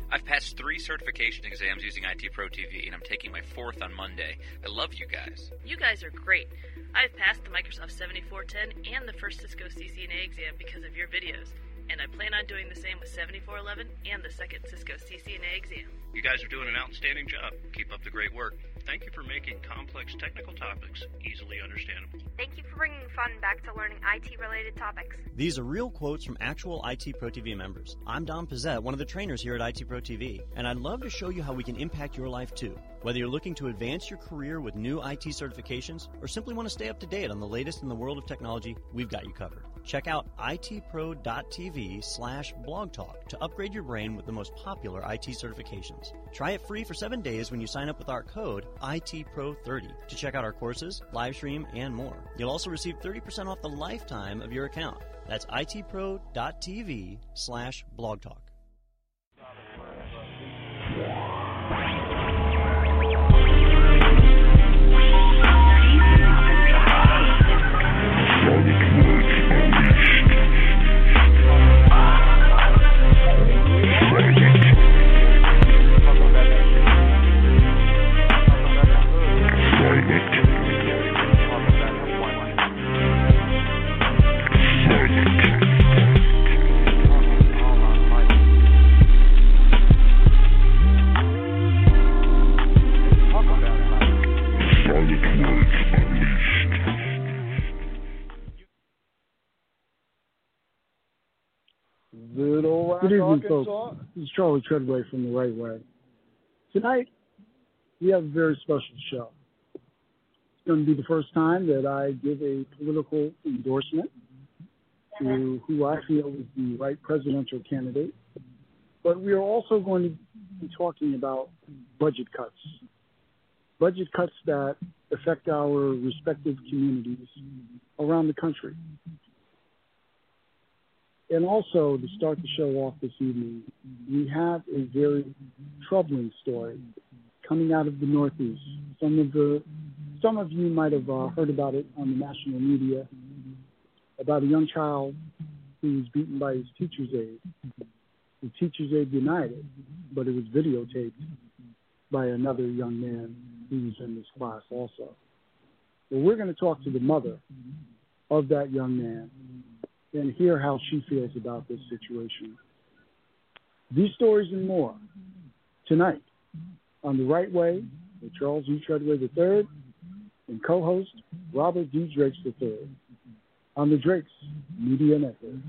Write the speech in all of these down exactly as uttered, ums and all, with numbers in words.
I've passed three certification exams using I T Pro T V, and I'm taking my fourth on Monday. I love you guys. You guys are great. I've passed the Microsoft seventy-four ten and the first Cisco C C N A exam because of your videos, and I plan on doing the same with seventy-four eleven and the second Cisco C C N A exam. You guys are doing an outstanding job. Keep up the great work. Thank you for making complex technical topics easily understandable. Thank you for bringing fun back to learning I T-related topics. These are real quotes from actual I T Pro T V members. I'm Don Pizzette, one of the trainers here at I T Pro T V, and I'd love to show you how we can impact your life too. Whether you're looking to advance your career with new I T certifications or simply want to stay up to date on the latest in the world of technology, we've got you covered. Check out itpro.tv slash blogtalk to upgrade your brain with the most popular I T certifications. Try it free for seven days when you sign up with our code I T Pro thirty to check out our courses, live stream, and more. You'll also receive thirty percent off the lifetime of your account. That's itpro.tv slash blogtalk. Good evening, folks. This is Charlie Treadway from The Right Way. Tonight, we have a very special show. It's going to be the first time that I give a political endorsement to who I feel is the right presidential candidate. But we are also going to be talking about budget cuts. Budget cuts that affect our respective communities around the country. And also, to start the show off this evening, we have a very troubling story coming out of the Northeast. Some of the, some of you might have uh, heard about it on the national media, about a young child who was beaten by his teacher's aide. The teacher's aide denied it, but it was videotaped by another young man who was in this class also. Well, we're going to talk to the mother of that young man and hear how she feels about this situation. These stories and more tonight on The Right Way with Charles E. Treadway the third and co-host Robert D. Drakes the third on the Drakes Media Network.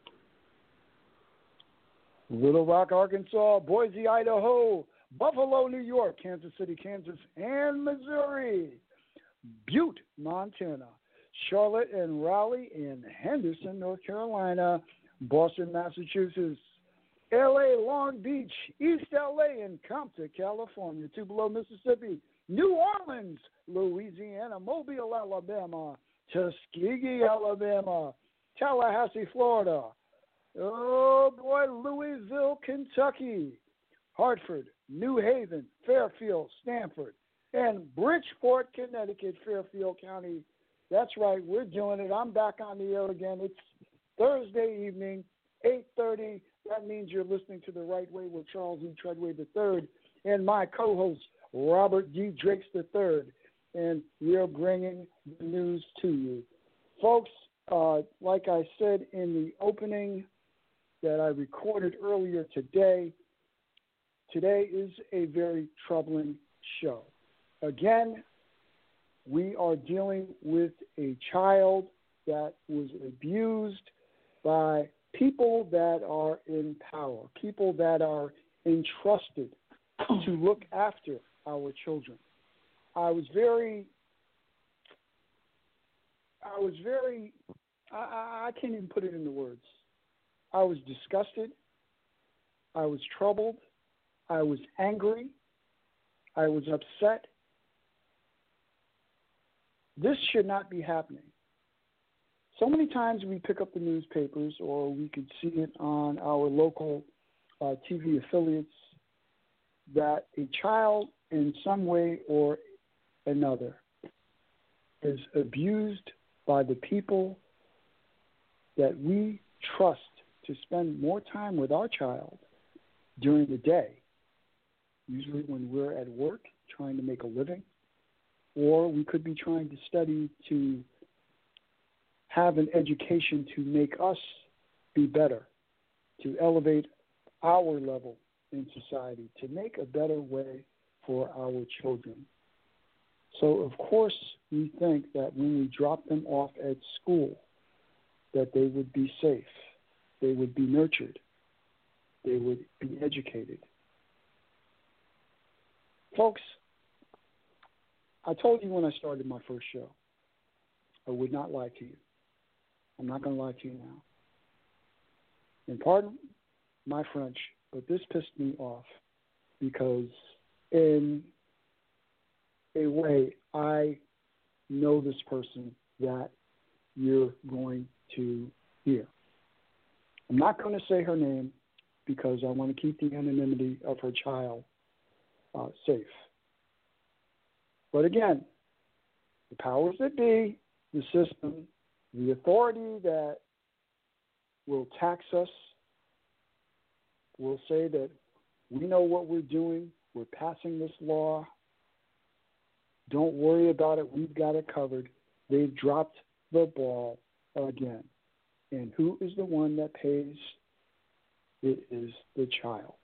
Little Rock, Arkansas, Boise, Idaho, Buffalo, New York, Kansas City, Kansas, and Missouri, Butte, Montana, Charlotte and Raleigh in Henderson, North Carolina, Boston, Massachusetts, L A, Long Beach, East L A, and Compton, California, Tupelo, Mississippi, New Orleans, Louisiana, Mobile, Alabama, Tuskegee, Alabama, Tallahassee, Florida, oh boy, Louisville, Kentucky, Hartford, New Haven, Fairfield, Stamford, and Bridgeport, Connecticut, Fairfield County. That's right, we're doing it. I'm back on the air again. It's Thursday evening, eight thirty. That means you're listening to The Right Way with Charles E. Treadway the third and my co-host, Robert D. Drakes the third. And we're bringing the news to you. Folks, uh, like I said in the opening that I recorded earlier today, today is a very troubling show. Again, we are dealing with a child that was abused by people that are in power, people that are entrusted to look after our children. I was very, I was very, I, I can't even put it into words. I was disgusted. I was troubled. I was angry. I was upset. This should not be happening. So many times we pick up the newspapers or we could see it on our local uh, T V affiliates that a child in some way or another is abused by the people that we trust to spend more time with our child during the day, usually when we're at work trying to make a living, or we could be trying to study to have an education to make us be better, to elevate our level in society, to make a better way for our children. So, of course, we think that when we drop them off at school, that they would be safe, they would be nurtured, they would be educated. Folks, I told you when I started my first show, I would not lie to you. I'm not going to lie to you now. And pardon my French, but this pissed me off because in a way, I know this person that you're going to hear. I'm not going to say her name because I want to keep the anonymity of her child uh, safe. But again, the powers that be, the system, the authority that will tax us, will say that we know what we're doing, we're passing this law, don't worry about it, we've got it covered. They've dropped the ball again. And who is the one that pays? It is the child.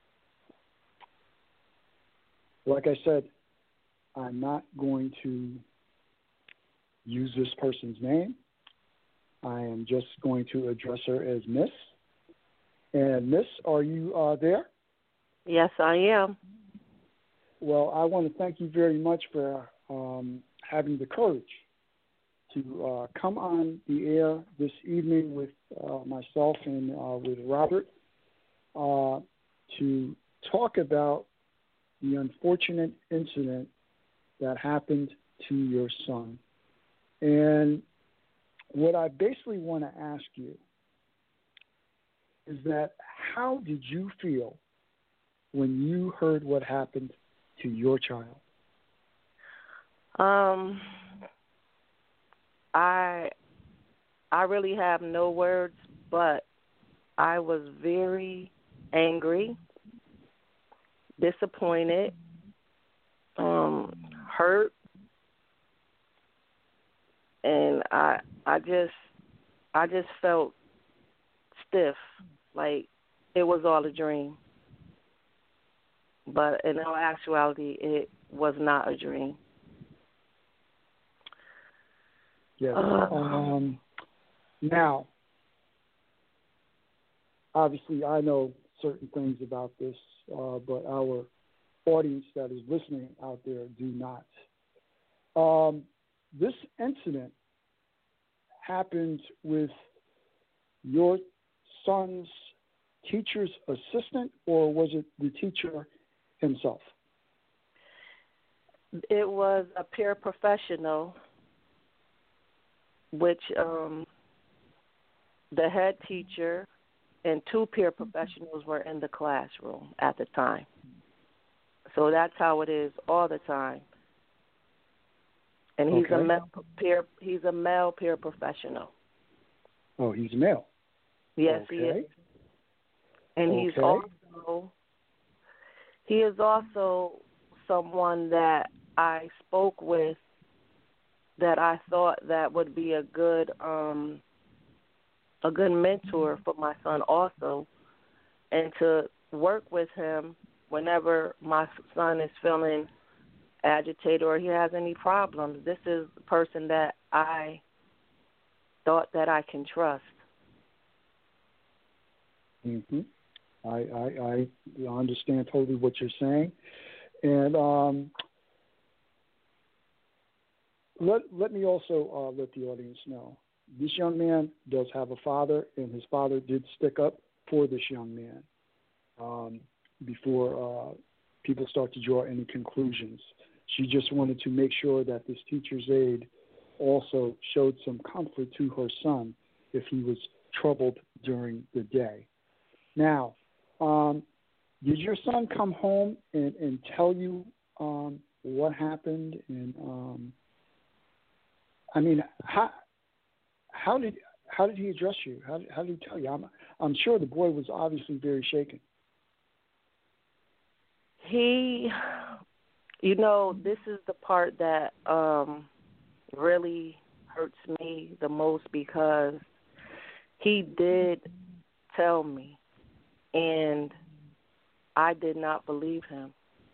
Like I said, I'm not going to use this person's name. I am just going to address her as Miss. And Miss, are you uh, there? Yes, I am. Well, I want to thank you very much for um, having the courage to uh, come on the air this evening with uh, myself and uh, with Robert uh, to talk about the unfortunate incident that happened to your son. And what I basically want to ask you is that how did you feel when you heard what happened to your child? Um, I I really have no words, but I was very angry, disappointed, um, hurt, and I I just I just felt stiff, like it was all a dream. But in all actuality, it was not a dream. Yes. Uh, um, now, obviously, I know certain things about this, uh, but our audience that is listening out there do not. Um, this incident happened with your son's teacher's assistant, or was it the teacher himself? It was a peer professional, which um, the head teacher and two peer professionals were in the classroom at the time. So that's how it is all the time. And he's Okay. a male peer. He's a male peer professional. Oh, he's a male. Yes, okay. he is. And okay. he's also he is also someone that I spoke with that I thought that would be a good um, a good mentor for my son also, and to work with him whenever my son is feeling agitated or he has any problems. This is the person that I thought that I can trust. Mm-hmm. I, I, I understand totally what you're saying. And um, let, let me also uh, let the audience know, this young man does have a father, and his father did stick up for this young man um, before uh, people start to draw any conclusions. She just wanted to make sure that this teacher's aide also showed some comfort to her son if he was troubled during the day. Now, um, did your son come home and, and tell you um, what happened? And um, I mean, how how did how did he address you? How how did he tell you? I'm I'm sure the boy was obviously very shaken. He, you know, this is the part that um, really hurts me the most because he did tell me, and I did not believe him.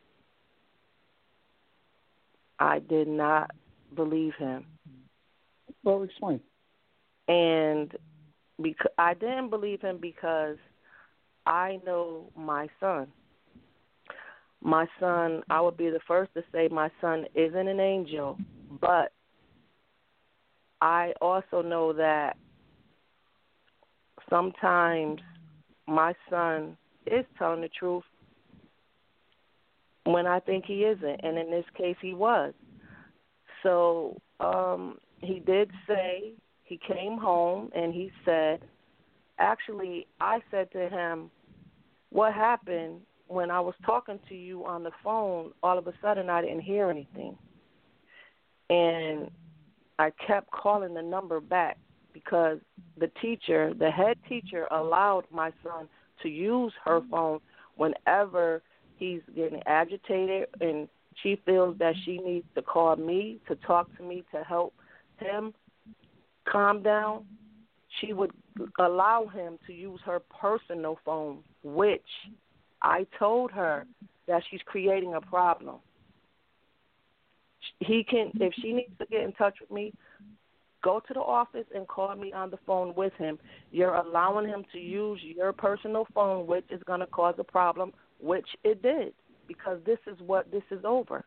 I did not believe him. Well, explain. And because I didn't believe him because I know my son. My son, I would be the first to say my son isn't an angel, but I also know that sometimes my son is telling the truth when I think he isn't, and in this case he was. So um, he did say, he came home and he said, actually, I said to him, what happened when I was talking to you on the phone, all of a sudden I didn't hear anything. And I kept calling the number back because the teacher, the head teacher, allowed my son to use her phone whenever he's getting agitated and she feels that she needs to call me to talk to me to help him calm down. She would allow him to use her personal phone, which I told her that she's creating a problem. He can, if she needs to get in touch with me, go to the office and call me on the phone with him. You're allowing him to use your personal phone, which is going to cause a problem, which it did, because this is what this is over.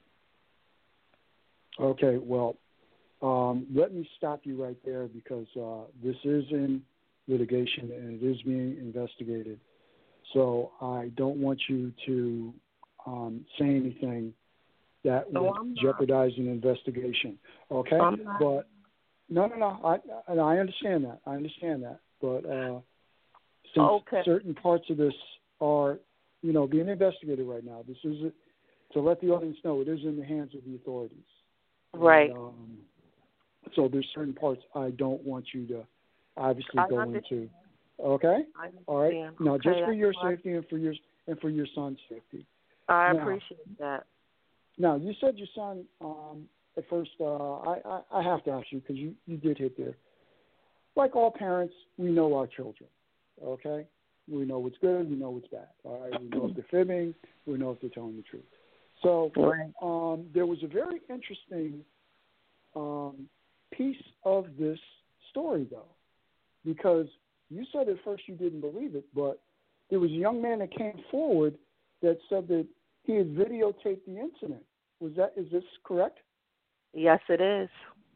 Okay, well, um, let me stop you right there because uh, this is in litigation and it is being investigated. So I don't want you to um, say anything that No, would I'm not. jeopardize an investigation. Okay? I'm not. But no, no, no. I and I understand that. I understand that. But uh, since Okay. certain parts of this are, you know, being investigated right now, this is to let the audience know it is in the hands of the authorities. Right. And, um, so there's certain parts I don't want you to obviously I go understand. into. Okay. I All right. understand. Now, Okay, just for your that's fine. safety and for your and for your son's safety. I Now- appreciate that. Now, you said your son. Um, at first, uh, I, I I have to ask you because you you did hit there. Like all parents, we know our children. Okay. We know what's good. We know what's bad. All right. We know if they're fibbing. We know if they're telling the truth. So Right. um, there was a very interesting um, piece of this story, though, because you said at first you didn't believe it, but there was a young man that came forward that said that he had videotaped the incident. Was that, is this correct? Yes, it is.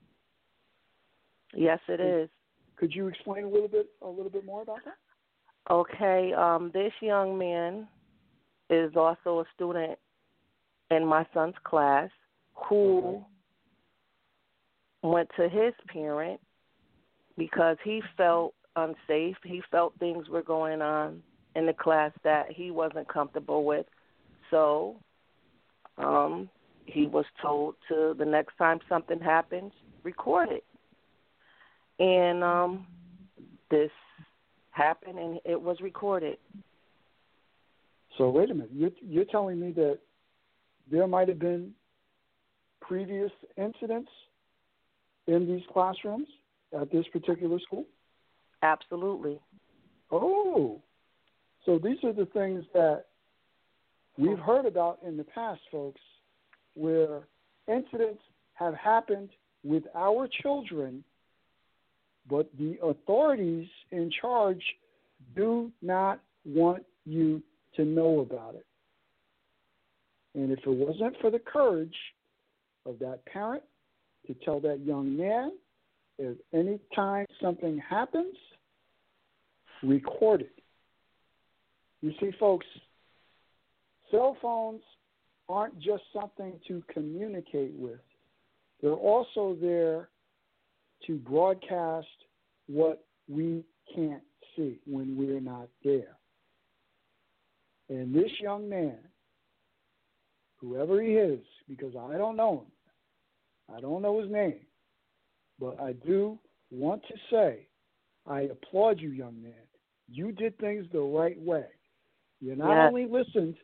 Yes, it is. Could you explain a little bit, a little bit more about that? Okay, um, this young man is also a student in my son's class who Okay. went to his parent because he felt unsafe. He felt things were going on in the class that he wasn't comfortable with. So um, he was told to, the next time something happens, record it. And um, this happened, and it was recorded. So wait a minute. You're, you're telling me that there might have been previous incidents in these classrooms at this particular school? Absolutely. Oh, so these are the things that we've heard about in the past, folks, where incidents have happened with our children, but the authorities in charge do not want you to know about it. And if it wasn't for the courage of that parent to tell that young man, if any time something happens, record it. You see, folks, cell phones aren't just something to communicate with. They're also there to broadcast what we can't see when we're not there. And this young man, whoever he is, because I don't know him, I don't know his name, but I do want to say I applaud you, young man. You did things the right way. You not Yes. only listened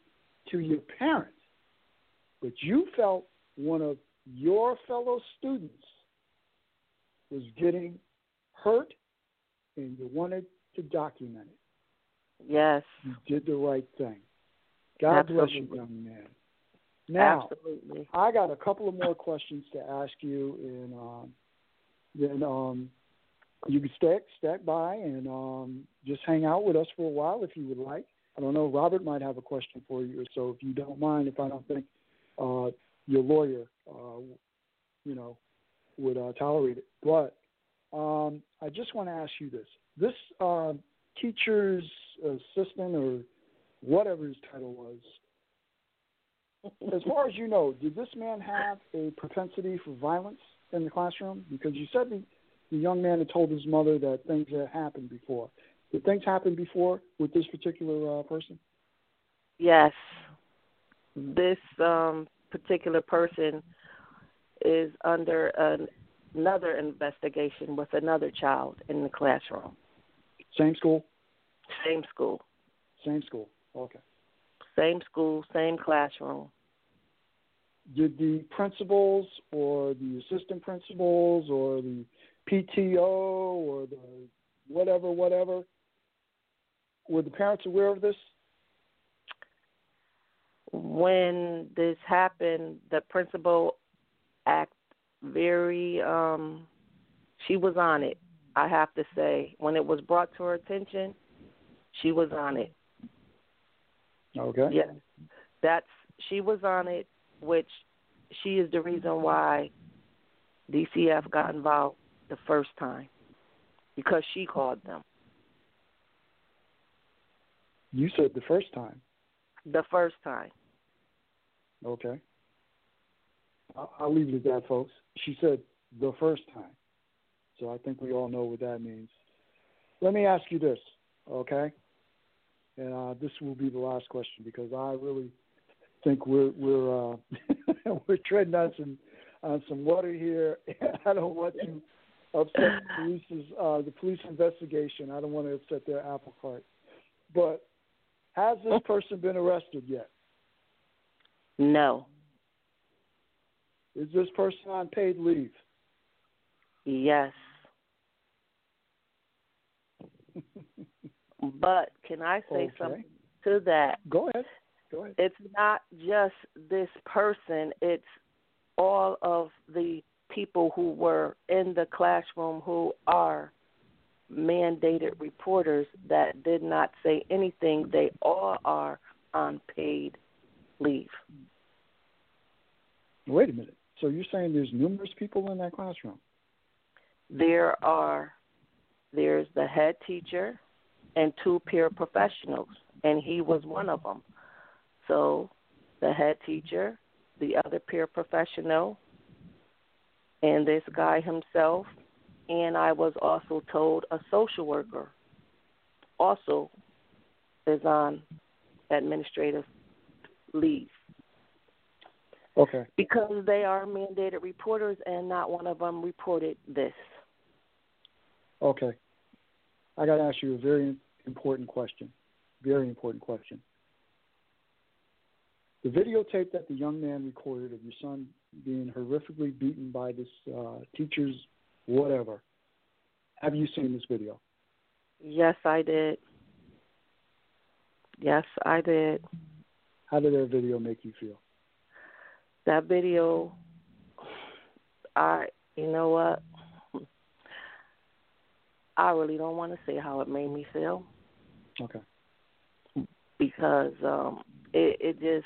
to your parents, but you felt one of your fellow students was getting hurt and you wanted to document it. Yes. You did the right thing. God Absolutely. bless you, young man. Now, Absolutely. I got a couple of more questions to ask you, and um, then um, you can stack, stack by and um, just hang out with us for a while if you would like. I don't know, Robert might have a question for you, so if you don't mind, if I don't think uh, your lawyer, uh, you know, would uh, tolerate it. But um, I just want to ask you this. This uh, teacher's assistant or whatever his title was, as far as you know, did this man have a propensity for violence in the classroom? Because you said the, the young man had told his mother that things had happened before. Did things happen before with this particular uh, person? Yes. This um, particular person is under an, another investigation with another child in the classroom. Same school? Same school. Same school. Okay. Same school, same classroom. Did the principals or the assistant principals or the P T O or the whatever, whatever, were the parents aware of this? When this happened, the principal act very, um, she was on it, I have to say. When it was brought to her attention, she was on it. Okay. Yes. That's, she was on it, which she is the reason why D C F got involved the first time, because she called them. You said the first time. The first time. Okay. I'll, I'll leave it at that, folks. She said the first time. So I think we all know what that means. Let me ask you this, okay? And uh, this will be the last question because I really think we're we're uh, we're treading on some on some water here. I don't want to upset the police's uh, the police investigation. I don't want to upset their apple cart. But has this person been arrested yet? No. Is this person on paid leave? Yes. But can I say Okay. something to that? Go ahead. Go ahead. It's not just this person. It's all of the people who were in the classroom who are mandated reporters that did not say anything. They all are on paid leave. Wait a minute. So you're saying there's numerous people in that classroom? There are, there's the head teacher and two peer professionals, and he was one of them. So the head teacher, the other peer professional, and this guy himself, and I was also told a social worker also is on administrative leave. Okay. Because they are mandated reporters, and not one of them reported this. Okay. I got to ask you a very important question. Very important question. The videotape that the young man recorded of your son being horrifically beaten by this uh, teacher's whatever, have you seen this video? Yes, I did. Yes, I did. How did that video make you feel? That video, I, you know what? I really don't want to say how it made me feel. Okay. Because um, it, it just,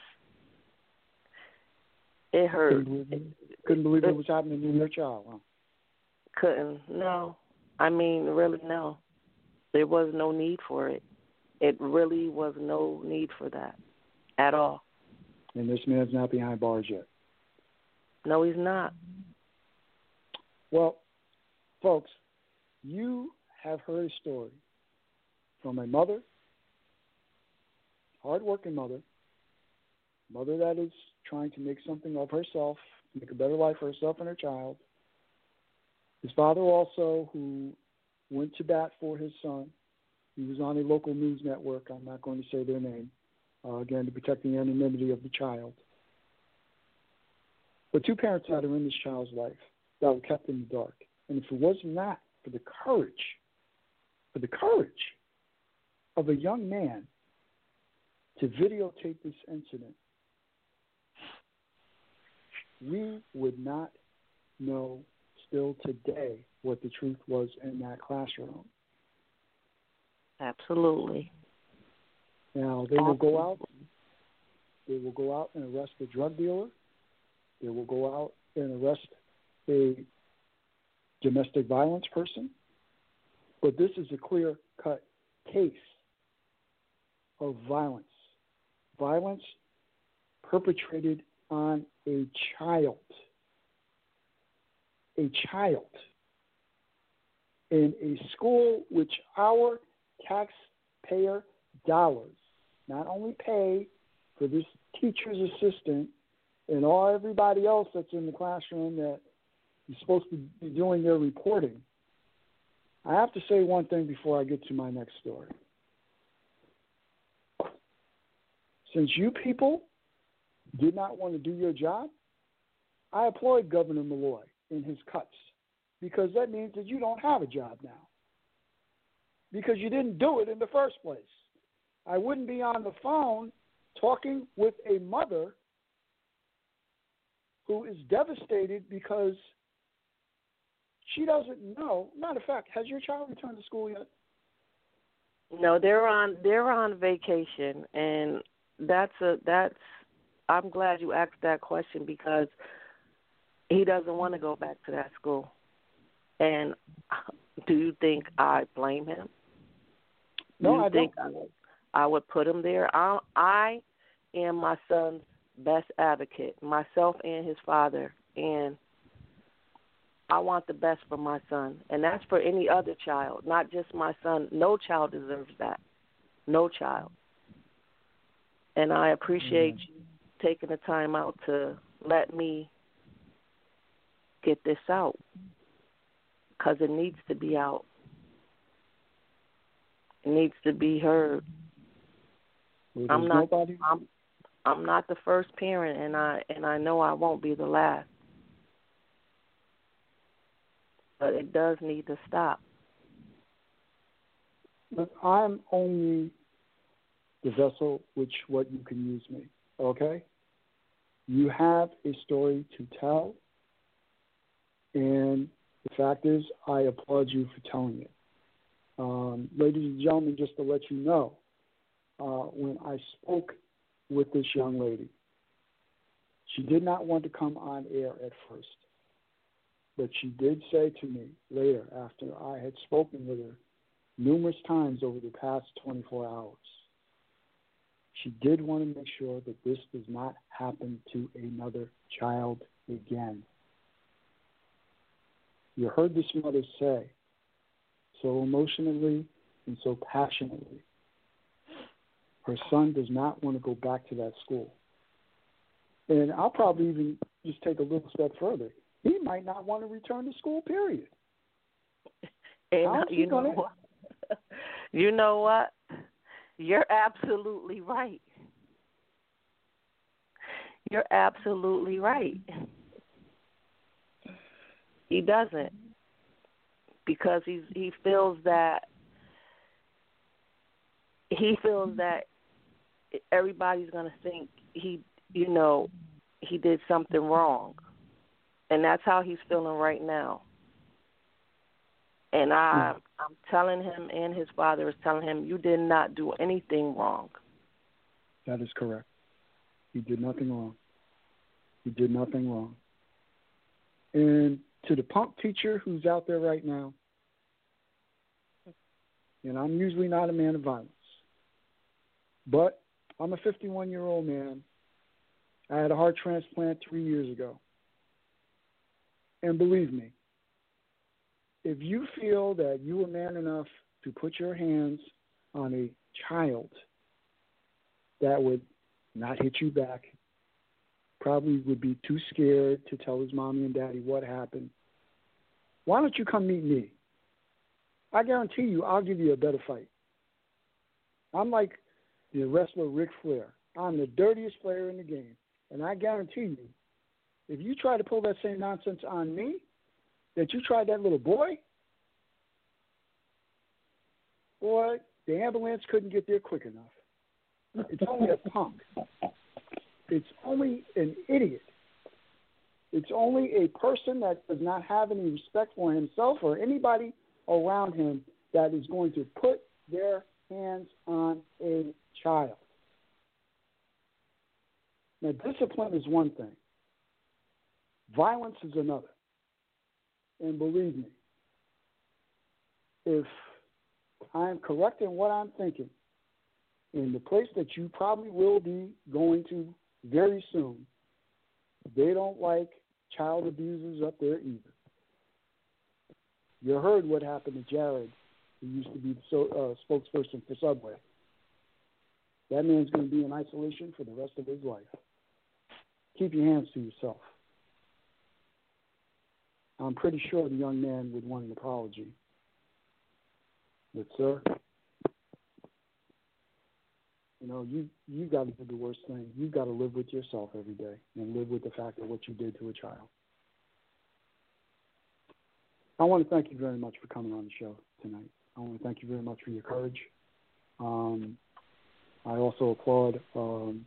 it hurt. Couldn't believe, couldn't believe it, it was happening to your child, huh? Couldn't, no. I mean, really, no. There was no need for it. It really was no need for that at all. And this man's not behind bars yet? No, he's not. Well, folks, you have heard a story from a mother, hard-working mother, mother that is trying to make something of herself, make a better life for herself and her child. His father also, who went to bat for his son. He was on a local news network. I'm not going to say their name. uh, again, to protect the anonymity of the child. But two parents that are in this child's life that were kept in the dark. And if it wasn't that, for the courage, for the courage of a young man to videotape this incident, we would not know still today what the truth was in that classroom. Absolutely. Now, they will go out, they will go out and arrest a drug dealer. They will go out and arrest a domestic violence person. But this is a clear-cut case of violence. Violence perpetrated on a child. A child. In a school which our taxpayer dollars not only pay for this teacher's assistant and all everybody else that's in the classroom that is supposed to be doing their reporting. I have to say one thing before I get to my next story. Since you people did not want to do your job, I applaud Governor Malloy in his cuts, because that means that you don't have a job now, because you didn't do it in the first place. I wouldn't be on the phone talking with a mother who is devastated because she doesn't know. Matter of fact, has your child returned to school yet? No, they're on they're on vacation, and that's a that's. I'm glad you asked that question, because he doesn't want to go back to that school. And do you think I blame him? No, do you I think don't. I would, I would put him there? I, I am my son's best advocate, myself and his father, and I want the best for my son, and that's for any other child, not just my son. No child deserves that. No child. And I appreciate mm-hmm. you taking the time out to let me get this out, because it needs to be out. It needs to be heard. Well, I'm not. Nobody... I'm. I'm not the first parent, and I and I know I won't be the last. But it does need to stop. But I'm only the vessel which what you can use me, okay? You have a story to tell, and the fact is, I applaud you for telling it. Um, ladies and gentlemen, just to let you know, uh, when I spoke with this young lady, she did not want to come on air at first. But she did say to me later, after I had spoken with her numerous times over the past twenty-four hours, she did want to make sure that this does not happen to another child again. You heard this mother say so emotionally and so passionately, her son does not want to go back to that school. And I'll probably even just take a little step further. He might not want to return to school, period. And you know what? You know what? You're absolutely right. You're absolutely right. He doesn't, because he's he feels that he feels that everybody's going to think he, you know, he did something wrong. And that's how he's feeling right now. And I, I'm telling him, and his father is telling him, you did not do anything wrong. That is correct. He did nothing wrong. He did nothing wrong. And to the punk teacher who's out there right now, and I'm usually not a man of violence, but I'm a fifty-one-year-old man. I had a heart transplant three years ago. And believe me, if you feel that you are man enough to put your hands on a child that would not hit you back, probably would be too scared to tell his mommy and daddy what happened, why don't you come meet me? I guarantee you I'll give you a better fight. I'm like the wrestler Ric Flair. I'm the dirtiest player in the game. And I guarantee you, if you try to pull that same nonsense on me that you tried that little boy, boy, the ambulance couldn't get there quick enough. It's only a punk. It's only an idiot. It's only a person that does not have any respect for himself or anybody around him that is going to put their hands on a child. Now, discipline is one thing. Violence is another. And believe me, if I am correct in what I'm thinking, in the place that you probably will be going to very soon, they don't like child abusers up there either. You heard what happened to Jared, who used to be the so, uh, spokesperson for Subway. That man's going to be in isolation for the rest of his life. Keep your hands to yourself. I'm pretty sure the young man would want an apology. But, sir, you know, you you got to do the worst thing. You've got to live with yourself every day and live with the fact of what you did to a child. I want to thank you very much for coming on the show tonight. I want to thank you very much for your courage. Um, I also applaud um,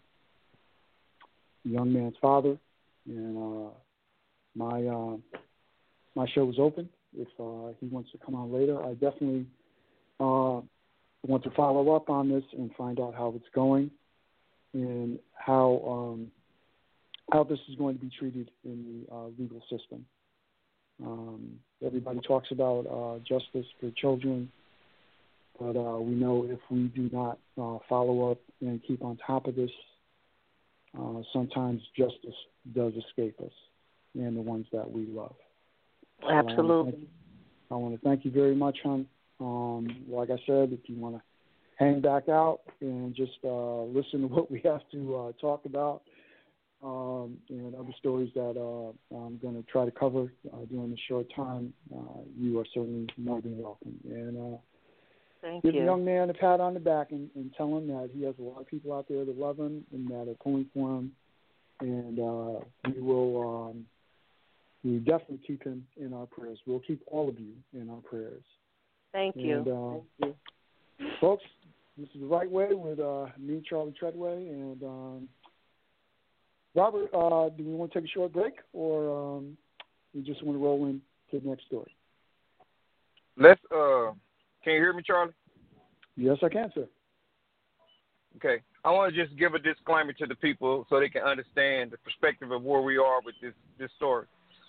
the young man's father, and uh, my uh, my show is open. If uh, he wants to come on later, I definitely uh, want to follow up on this and find out how it's going and how um, how this is going to be treated in the uh, legal system. Um, everybody talks about uh, justice for children, but uh, we know if we do not uh, follow up and keep on top of this, uh, sometimes justice does escape us and the ones that we love. Absolutely. I want to thank you very much, hon. Um, like I said, if you want to hang back out and just uh, listen to what we have to uh, talk about um, and other stories that uh, I'm going to try to cover uh, during the short time, uh, you are certainly more than welcome. And uh, Thank give you. the young man a pat on the back and, and tell him that he has a lot of people out there that love him and that are pulling for him. And uh, we will um, we definitely keep him in our prayers. We'll keep all of you in our prayers. Thank you. And, uh, Thank you. Folks, this is The Right Way with uh, me, Charlie Treadway. And um, Robert, uh, do we want to take a short break, or um, we just want to roll into the next story? Let's. Uh, can you hear me, Charlie? Yes, I can, sir. Okay. I want to just give a disclaimer to the people so they can understand the perspective of where we are with this, this story.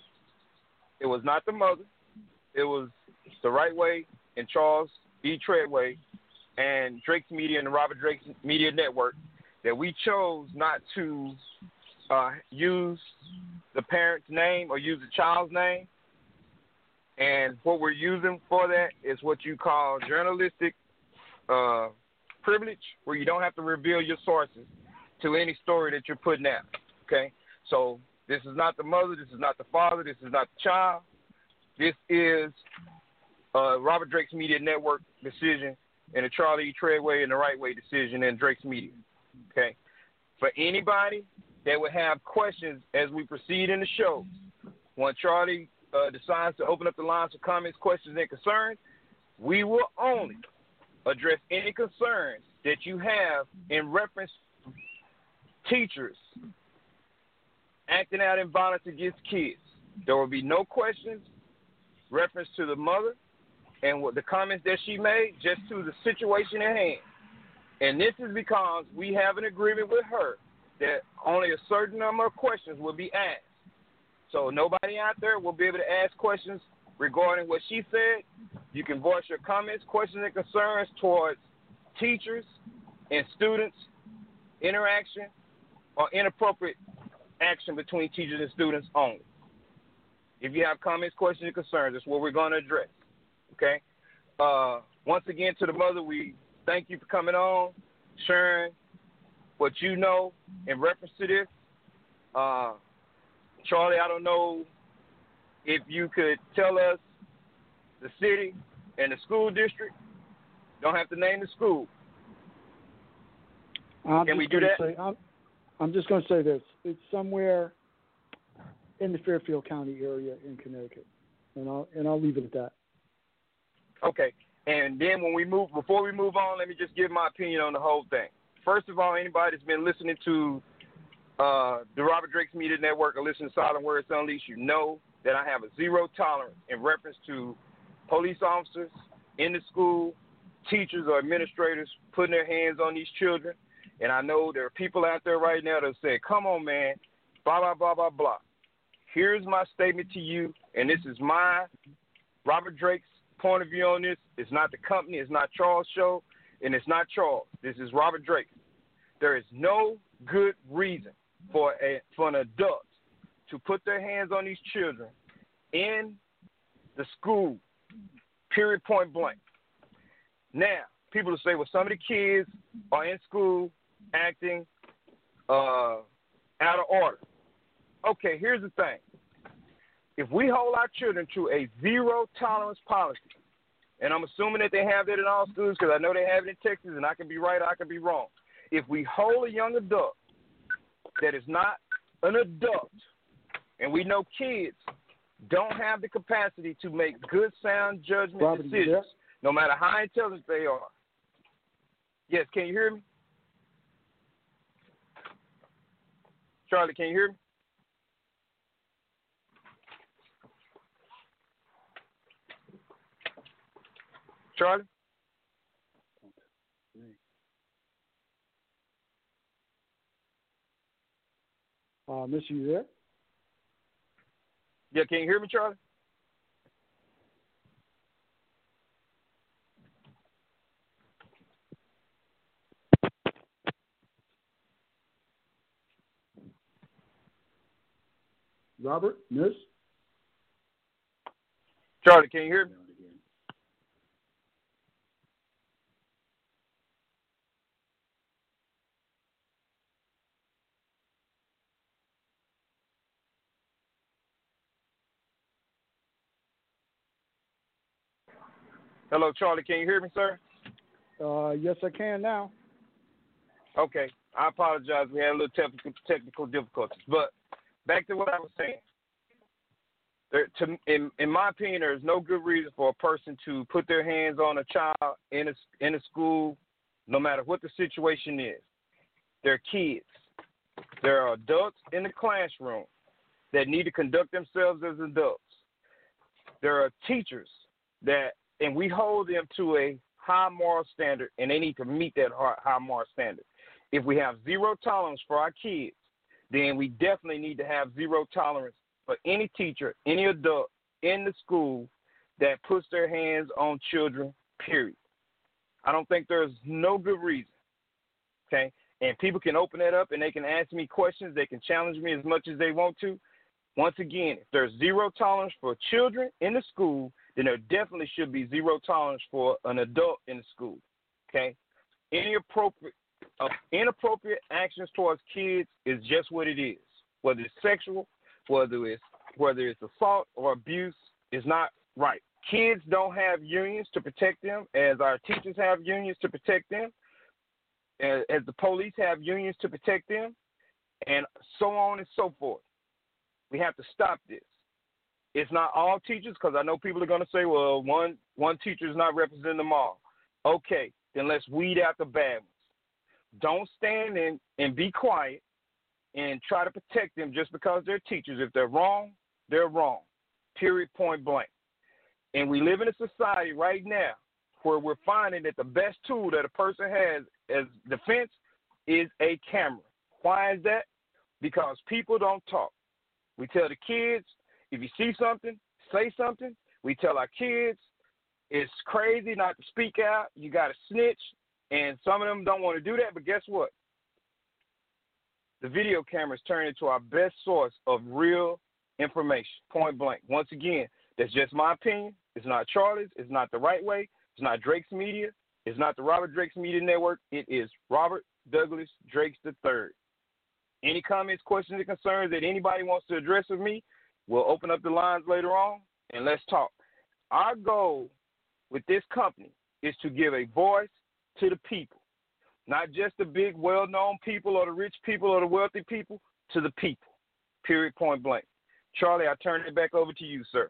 It was not the mother. It was The Right Way and Charles E. Treadway and Drake's Media and the Robert Drake's Media Network that we chose not to uh, use the parent's name or use the child's name. And what we're using for that is what you call journalistic uh, privilege, where you don't have to reveal your sources to any story that you're putting out. Okay? So this is not the mother. This is not the father. This is not the child. This is uh, Robert Drake's Media Network decision and the Charlie E. Treadway and the Right Way decision and Drake's Media. Okay? For anybody that would have questions as we proceed in the show, when Charlie uh, decides to open up the lines for comments, questions, and concerns, we will only address any concerns that you have in reference to teachers acting out in violence against kids. There will be no questions reference to the mother and what the comments that she made, just to the situation at hand. And this is because we have an agreement with her that only a certain number of questions will be asked. So nobody out there will be able to ask questions regarding what she said. You can voice your comments, questions, and concerns towards teachers and students, interaction, or inappropriate action between teachers and students only. If you have comments, questions, and concerns, that's what we're going to address. Okay? Uh, once again, to the mother, we thank you for coming on, sharing what you know in reference to this. Uh, Charlie, I don't know if you could tell us the city and the school district. Don't have to name the school. I'm Can we just do gonna that? Say, I'm, I'm just going to say this. It's somewhere in the Fairfield County area in Connecticut, and I'll and I'll leave it at that. Okay. And then when we move, before we move on, let me just give my opinion on the whole thing. First of all, anybody that's been listening to uh, the Robert Drake's Media Network or listen to Silent Words Unleashed, you know that I have a zero tolerance in reference to police officers in the school, teachers or administrators putting their hands on these children. And I know there are people out there right now that say, come on, man, blah, blah, blah, blah, blah. Here's my statement to you, and this is my Robert Drake's point of view on this. It's not the company, it's not Charles' show, and it's not Charles. This is Robert Drake. There is no good reason for a for an adult to put their hands on these children in the school, period, point blank. Now, people will say, well, some of the kids are in school acting uh, out of order. Okay, here's the thing. If we hold our children to a zero tolerance policy, and I'm assuming that they have that in all schools because I know they have it in Texas, and I can be right or I can be wrong. If we hold a young adult that is not an adult, and we know kids don't have the capacity to make good, sound judgment Robert, decisions, no matter how intelligent they are. Yes, can you hear me? Charlie, can you hear me? Charlie? Uh, Miss, you there? Yeah, can you hear me, Charlie? Robert, Miss? Charlie, can you hear me? Hello, Charlie, can you hear me, sir? Uh, yes, I can now. Okay, I apologize. We had a little technical, technical difficulties. But back to what I was saying. There, to, in, in my opinion, there is no good reason for a person to put their hands on a child in a, in a school, no matter what the situation is. They're kids. There are adults in the classroom that need to conduct themselves as adults. There are teachers that, and we hold them to a high moral standard, and they need to meet that high moral standard. If we have zero tolerance for our kids, then we definitely need to have zero tolerance for any teacher, any adult in the school that puts their hands on children, period. I don't think there's no good reason, okay? And people can open that up and they can ask me questions. They can challenge me as much as they want to. Once again, if there's zero tolerance for children in the school, then there definitely should be zero tolerance for an adult in the school, okay? Any appropriate, uh, inappropriate actions towards kids is just what it is. Whether it's sexual, whether it's, whether it's assault or abuse, is not right. Kids don't have unions to protect them, as our teachers have unions to protect them, as, as the police have unions to protect them, and so on and so forth. We have to stop this. It's not all teachers, because I know people are going to say, well, one one teacher is not representing them all. Okay, then let's weed out the bad ones. Don't stand in and be quiet and try to protect them just because they're teachers. If they're wrong, they're wrong, period, point blank. And we live in a society right now where we're finding that the best tool that a person has as defense is a camera. Why is that? Because people don't talk. We tell the kids, if you see something, say something. We tell our kids, it's crazy not to speak out. You got to snitch. And some of them don't want to do that, but guess what? The video cameras turn into our best source of real information, point blank. Once again, that's just my opinion. It's not Charlie's. It's not the right way. It's not Drake's Media. It's not the Robert Drake's Media Network. It is Robert Douglas Drakes the third. Any comments, questions, or concerns that anybody wants to address with me, we'll open up the lines later on, and let's talk. Our goal with this company is to give a voice to the people. Not just the big, well-known people or the rich people or the wealthy people, to the people, period, point blank. Charlie, I turn it back over to you, sir.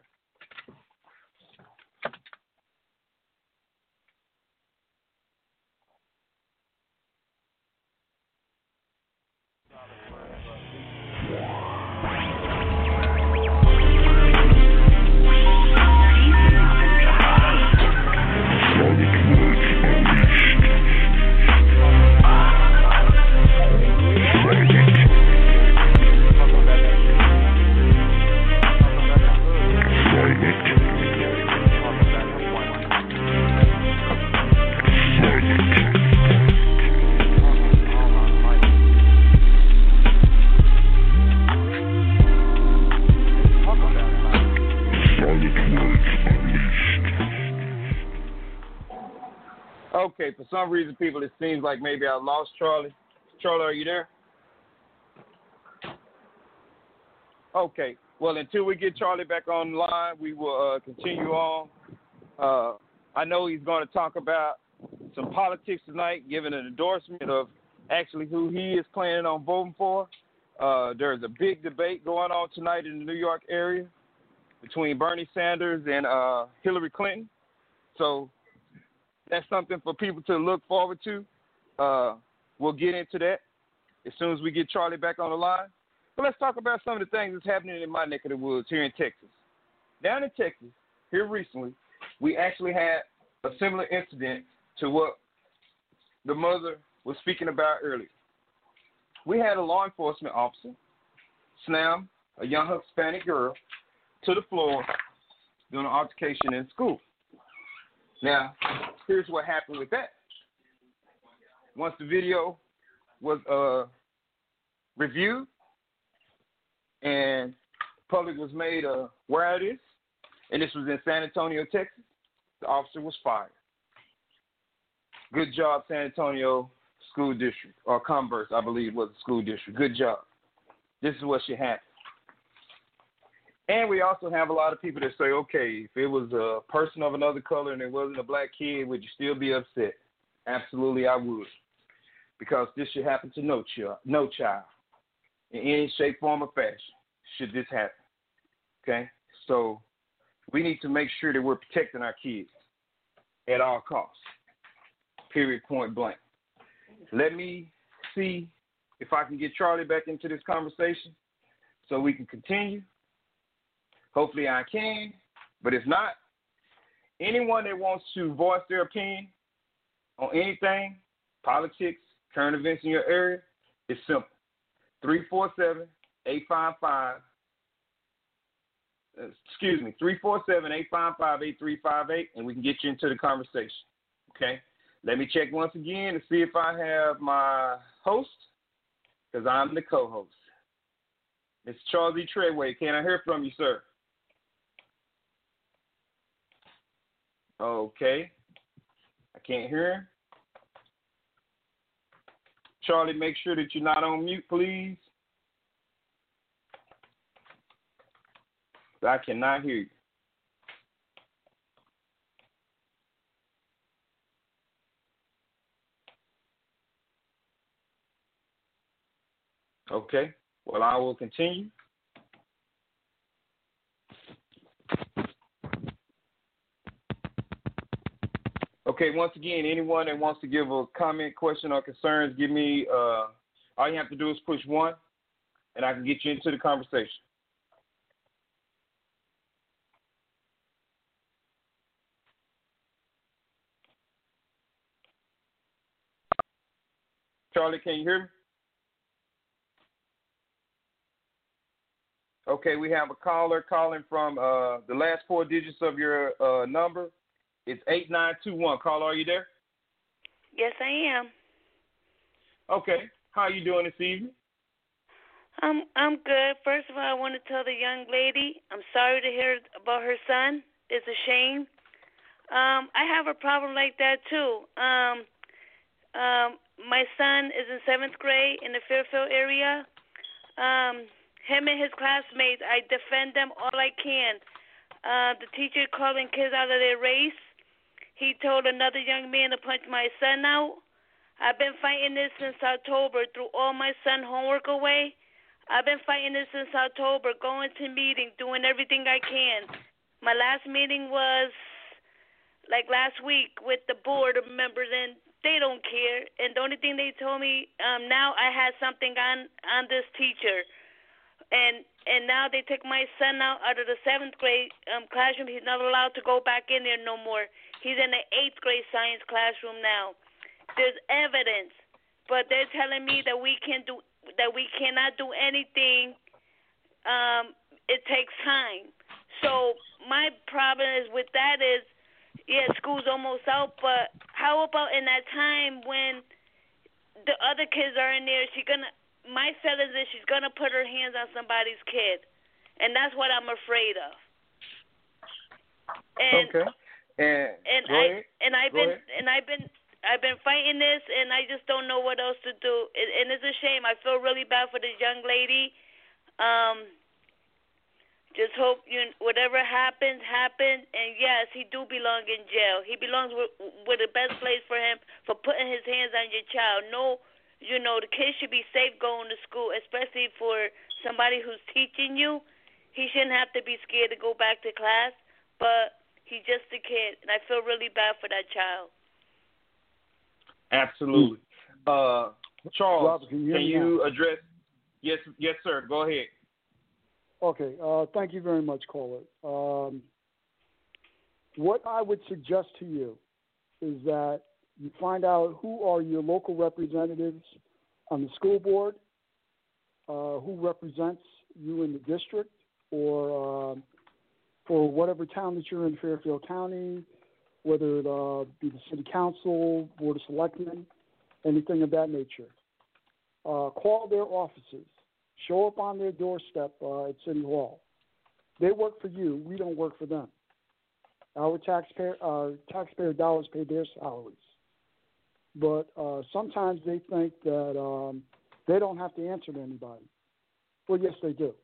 Okay, for some reason, people, it seems like maybe I lost Charlie. Charlie, are you there? Okay, well, until we get Charlie back online, we will uh, continue on. Uh, I know he's going to talk about some politics tonight, giving an endorsement of actually who he is planning on voting for. Uh, there's a big debate going on tonight in the New York area between Bernie Sanders and uh, Hillary Clinton. So that's something for people to look forward to. Uh, we'll get into that as soon as we get Charlie back on the line. But let's talk about some of the things that's happening in my neck of the woods here in Texas. Down in Texas, here recently, we actually had a similar incident to what the mother was speaking about earlier. We had a law enforcement officer slam a young Hispanic girl to the floor during an altercation in school. Now, here's what happened with that. Once the video was uh, reviewed and public was made aware of this, and this was in San Antonio, Texas, the officer was fired. Good job, San Antonio School District, or Converse, I believe was the school district. Good job. This is what should happen. And we also have a lot of people that say, okay, if it was a person of another color and it wasn't a black kid, would you still be upset? Absolutely, I would. Because this should happen to no child, no child in any shape, form, or fashion should this happen. Okay? So we need to make sure that we're protecting our kids at all costs. Period, point blank. Let me see if I can get Charlie back into this conversation so we can continue. Hopefully I can, but if not, anyone that wants to voice their opinion on anything, politics, current events in your area, it's simple. three four seven, eight five five, excuse me, three four seven, eight five five, eight three five eight, and we can get you into the conversation, okay? Let me check once again to see if I have my host, because I'm the co-host. Mister Charles E. Treadway, can I hear from you, sir? Okay. I can't hear him. Charlie, make sure that you're not on mute, please. I cannot hear you. Okay. Well, I will continue. Okay, once again, anyone that wants to give a comment, question, or concerns, give me, uh, all you have to do is push one, and I can get you into the conversation. Charlie, can you hear me? Okay, we have a caller calling from uh, the last four digits of your uh, number. It's eight nine two one. Caller, are you there? Yes, I am. Okay. How are you doing this evening? I'm I'm good. First of all, I want to tell the young lady I'm sorry to hear about her son. It's a shame. Um, I have a problem like that too. Um, um, my son is in seventh grade in the Fairfield area. Um, him and his classmates, I defend them all I can. Uh, the teacher calling kids out of their race. He told another young man to punch my son out. I've been fighting this since October. Threw all my son homework away. I've been fighting this since October, going to meetings, doing everything I can. My last meeting was like last week with the board of members, and they don't care. And the only thing they told me, um, now I had something on, on this teacher. And and now they took my son out, out of the seventh grade um, classroom. He's not allowed to go back in there no more. He's in the eighth grade science classroom now. There's evidence, but they're telling me that we can do that we cannot do anything. Um, it takes time. So my problem is with that is, yeah, school's almost out, but how about in that time when the other kids are in there? She gonna. My feelings is she's gonna put her hands on somebody's kid, and that's what I'm afraid of. And, okay. And and go I ahead. and I've Go been ahead. and I've been I've been fighting this, and I just don't know what else to do. And, and it's a shame. I feel really bad for this young lady. Um, just hope you whatever happens, happens. And yes, he do belong in jail. He belongs with, with the best place for him for putting his hands on your child. No, you know the kid should be safe going to school, especially for somebody who's teaching you. He shouldn't have to be scared to go back to class, but he's just a kid, and I feel really bad for that child. Absolutely. Uh, Charles, Robert, can you, can you address? Yes, yes, sir. Go ahead. Okay. Uh, thank you very much, caller. Um, what I would suggest to you is that you find out who are your local representatives on the school board, uh, who represents you in the district, or um, for whatever town that you're in, Fairfield County, whether it uh, be the city council, board of selectmen, anything of that nature. Uh, call their offices. Show up on their doorstep uh, at City Hall. They work for you. We don't work for them. Our taxpayer, our taxpayer dollars pay their salaries. But uh, sometimes they think that um, they don't have to answer to anybody. Well, yes, they do.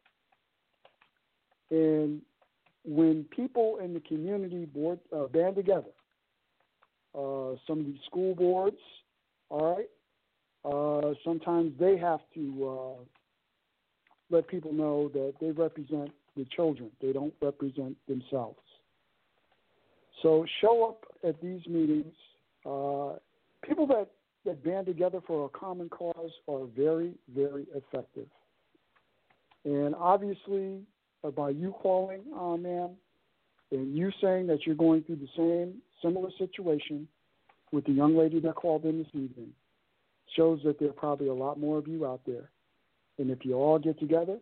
And when people in the community board uh, band together, uh, some of these school boards, all right, uh, sometimes they have to uh, let people know that they represent the children. They don't represent themselves. So show up at these meetings. Uh, people that, that band together for a common cause are very, very effective. And obviously, uh, by you calling, uh, ma'am, and you saying that you're going through the same similar situation with the young lady that called in this evening, shows that there are probably a lot more of you out there. And if you all get together,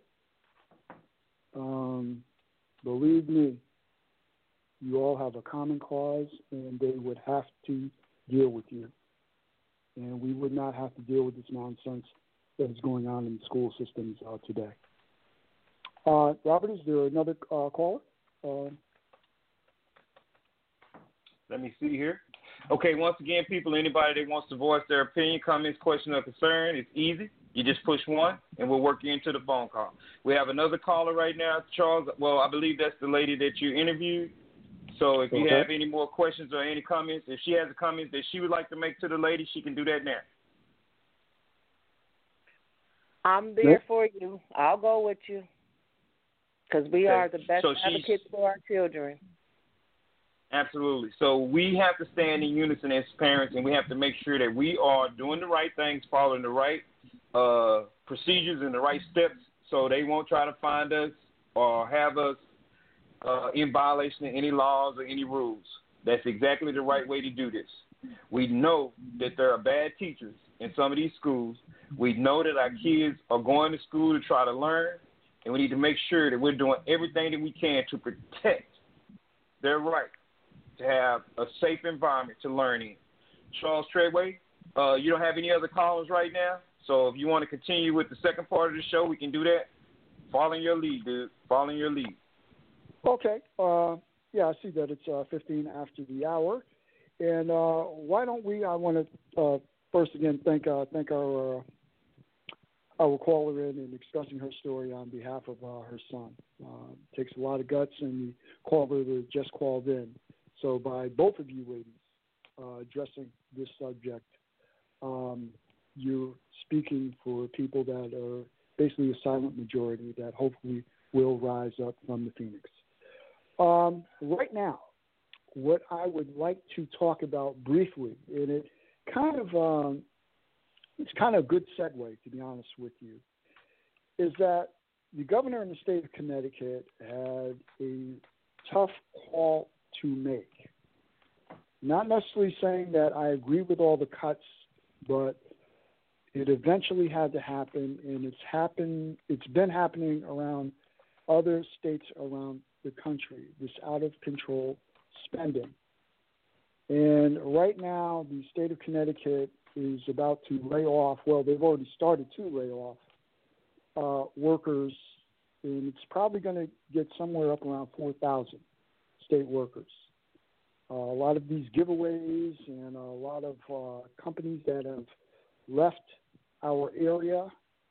um, believe me, you all have a common cause, and they would have to deal with you. And we would not have to deal with this nonsense that is going on in the school systems uh, today. Uh, Robert, is there another uh, caller? Uh, Let me see here. Okay, once again, people, anybody that wants to voice their opinion, comments, question, or concern, it's easy. You just push one, and we'll work you into the phone call. We have another caller right now, Charles. Well, I believe that's the lady that you interviewed. So if you okay. have any more questions or any comments, if she has a comment that she would like to make to the lady, she can do that now. I'm there yep. for you. I'll go with you because we okay. are the best so advocates for our children. Absolutely. So we have to stand in unison as parents, and we have to make sure that we are doing the right things, following the right uh, procedures and the right steps so they won't try to find us or have us uh, in violation of any laws or any rules. That's exactly the right way to do this. We know that there are bad teachers in some of these schools. We know that our kids are going to school to try to learn, and we need to make sure that we're doing everything that we can to protect their right to have a safe environment to learn in. Charles Treadway, uh, you don't have any other callers right now, so if you want to continue with the second part of the show, we can do that. Following your lead, dude. Following your lead. Okay. Uh, yeah, I see that it's uh, fifteen after the hour. And uh, why don't we, I want to uh, first again thank uh, thank our uh, our caller in and expressing her story on behalf of uh, her son. Uh, it takes a lot of guts, and the caller that just called in. So by both of you ladies uh, addressing this subject, um, you're speaking for people that are basically a silent majority that hopefully will rise up from the phoenix. Um, right now, what I would like to talk about briefly, and it kind of um, it's kind of a good segue, to be honest with you, is that the governor in the state of Connecticut had a tough call to make. Not necessarily saying that I agree with all the cuts, but it eventually had to happen, and it's happened. It's been happening around other states around the country, this out-of-control spending. And right now, the state of Connecticut is about to lay off, well, they've already started to lay off uh, workers, and it's probably going to get somewhere up around four thousand state workers. Uh, a lot of these giveaways and a lot of uh, companies that have left our area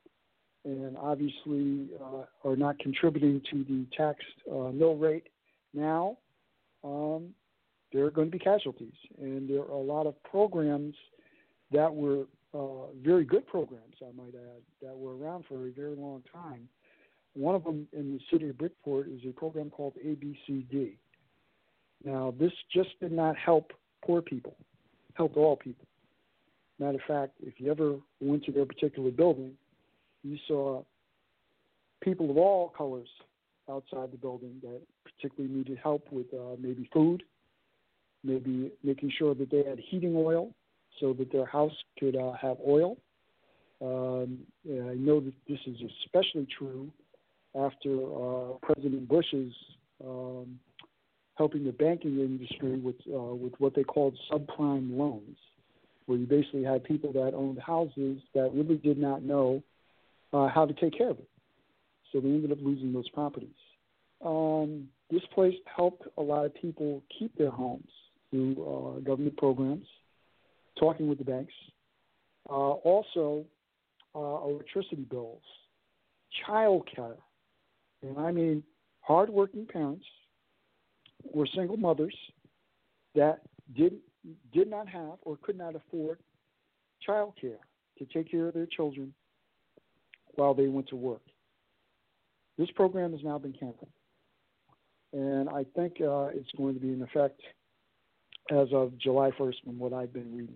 and obviously uh, are not contributing to the tax uh, mill rate now, um, there are going to be casualties. And there are a lot of programs that were uh, very good programs, I might add, that were around for a very long time. One of them in the city of Bridgeport is a program called A B C D. Now, this just did not help poor people, helped all people. Matter of fact, if you ever went to their particular building, you saw people of all colors outside the building that particularly needed help with uh, maybe food, maybe making sure that they had heating oil so that their house could uh, have oil. Um, I know that this is especially true after uh, President Bush's um, helping the banking industry with uh, with what they called subprime loans, where you basically had people that owned houses that really did not know uh, how to take care of it. So they ended up losing those properties. Um, this place helped a lot of people keep their homes through uh, government programs, talking with the banks. Uh, also, uh, electricity bills, child care, and I mean hardworking parents or single mothers that did did not have or could not afford child care to take care of their children while they went to work. This program has now been canceled, and I think uh, it's going to be in effect as of July first from what I've been reading.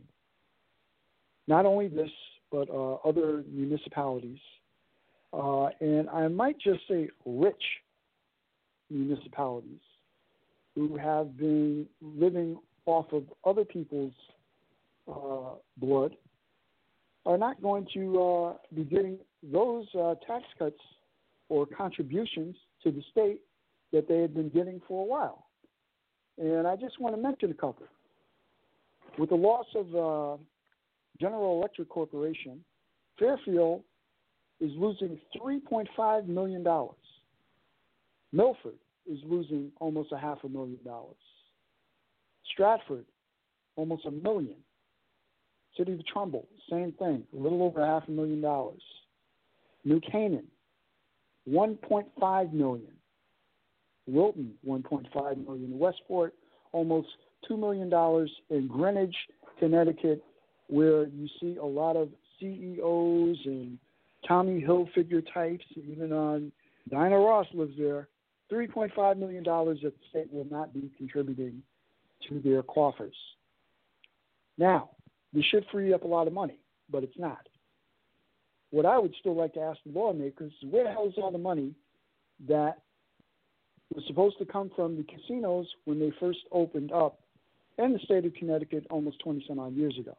Not only this, but uh, other municipalities, uh, and I might just say rich municipalities who have been living off of other people's uh, blood are not going to uh, be getting those uh, tax cuts or contributions to the state that they had been getting for a while. And I just want to mention a couple. With the loss of uh, General Electric Corporation, Fairfield is losing three point five million dollars. Milford is losing almost a half a million dollars. Stratford, almost a million. City of Trumbull, same thing, a little over half a million dollars. New Canaan, one point five million. Wilton, one point five million. Westport, almost two million dollars. In Greenwich, Connecticut, where you see a lot of C E Os and Tommy Hilfiger types, even on Dinah Ross lives there, three point five million dollars that the state will not be contributing to their coffers. Now, this should free up a lot of money, but it's not. What I would still like to ask the lawmakers is where the hell is all the money that was supposed to come from the casinos when they first opened up in the state of Connecticut almost twenty-some odd years ago?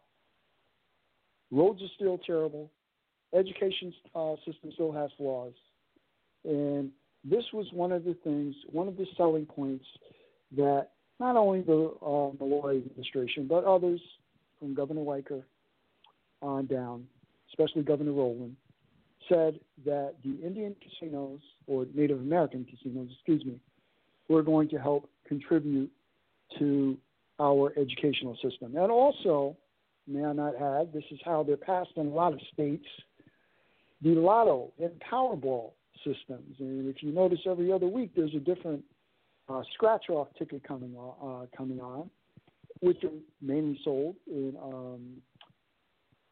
Roads are still terrible. Education uh, system still has flaws. And this was one of the things, one of the selling points that not only the uh, Malloy administration, but others from Governor Weicker on down, especially Governor Rowland, said that the Indian casinos, or Native American casinos, excuse me, were going to help contribute to our educational system. And also, may I not add, this is how they're passed in a lot of states, the Lotto and Powerball systems. And if you notice, every other week there's a different uh, scratch-off ticket coming on, uh, coming on, which are mainly sold in um,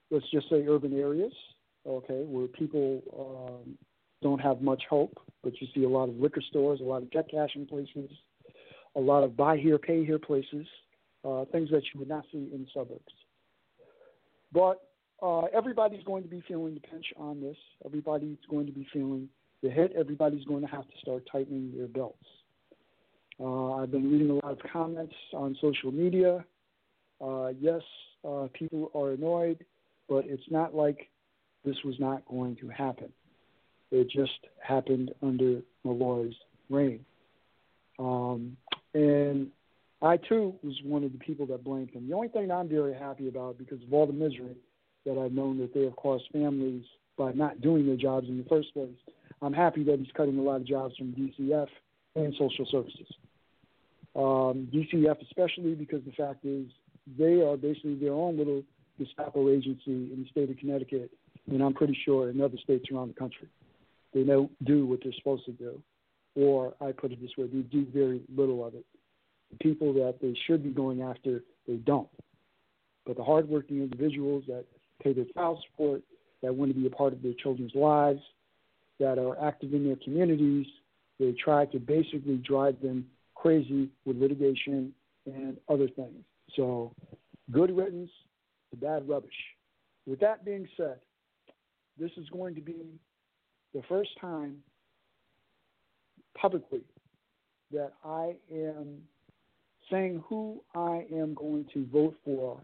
let's just say urban areas, okay, where people um, don't have much hope, but you see a lot of liquor stores, a lot of jet cashing places, a lot of buy here, pay here places, uh, things that you would not see in the suburbs. But uh, everybody's going to be feeling the pinch on this. Everybody's going to be feeling the hit. Everybody's going to have to start tightening their belts. Uh, I've been reading a lot of comments on social media. Uh, yes, uh, people are annoyed, but it's not like this was not going to happen. It just happened under Malloy's reign. Um, and I, too, was one of the people that blamed him. The only thing I'm very happy about, because of all the misery that I've known that they have caused families by not doing their jobs in the first place, I'm happy that he's cutting a lot of jobs from D C F and social services. Um, D C F especially, because the fact is they are basically their own little Gestapo agency in the state of Connecticut, and I'm pretty sure in other states around the country. They don't do what they're supposed to do, or I put it this way, they do very little of it. The people that they should be going after, they don't. But the hardworking individuals that pay their child support, that want to be a part of their children's lives, that are active in their communities, they try to basically drive them crazy with litigation and other things. So good riddance to bad rubbish. With that being said, this is going to be the first time publicly that I am saying who I am going to vote for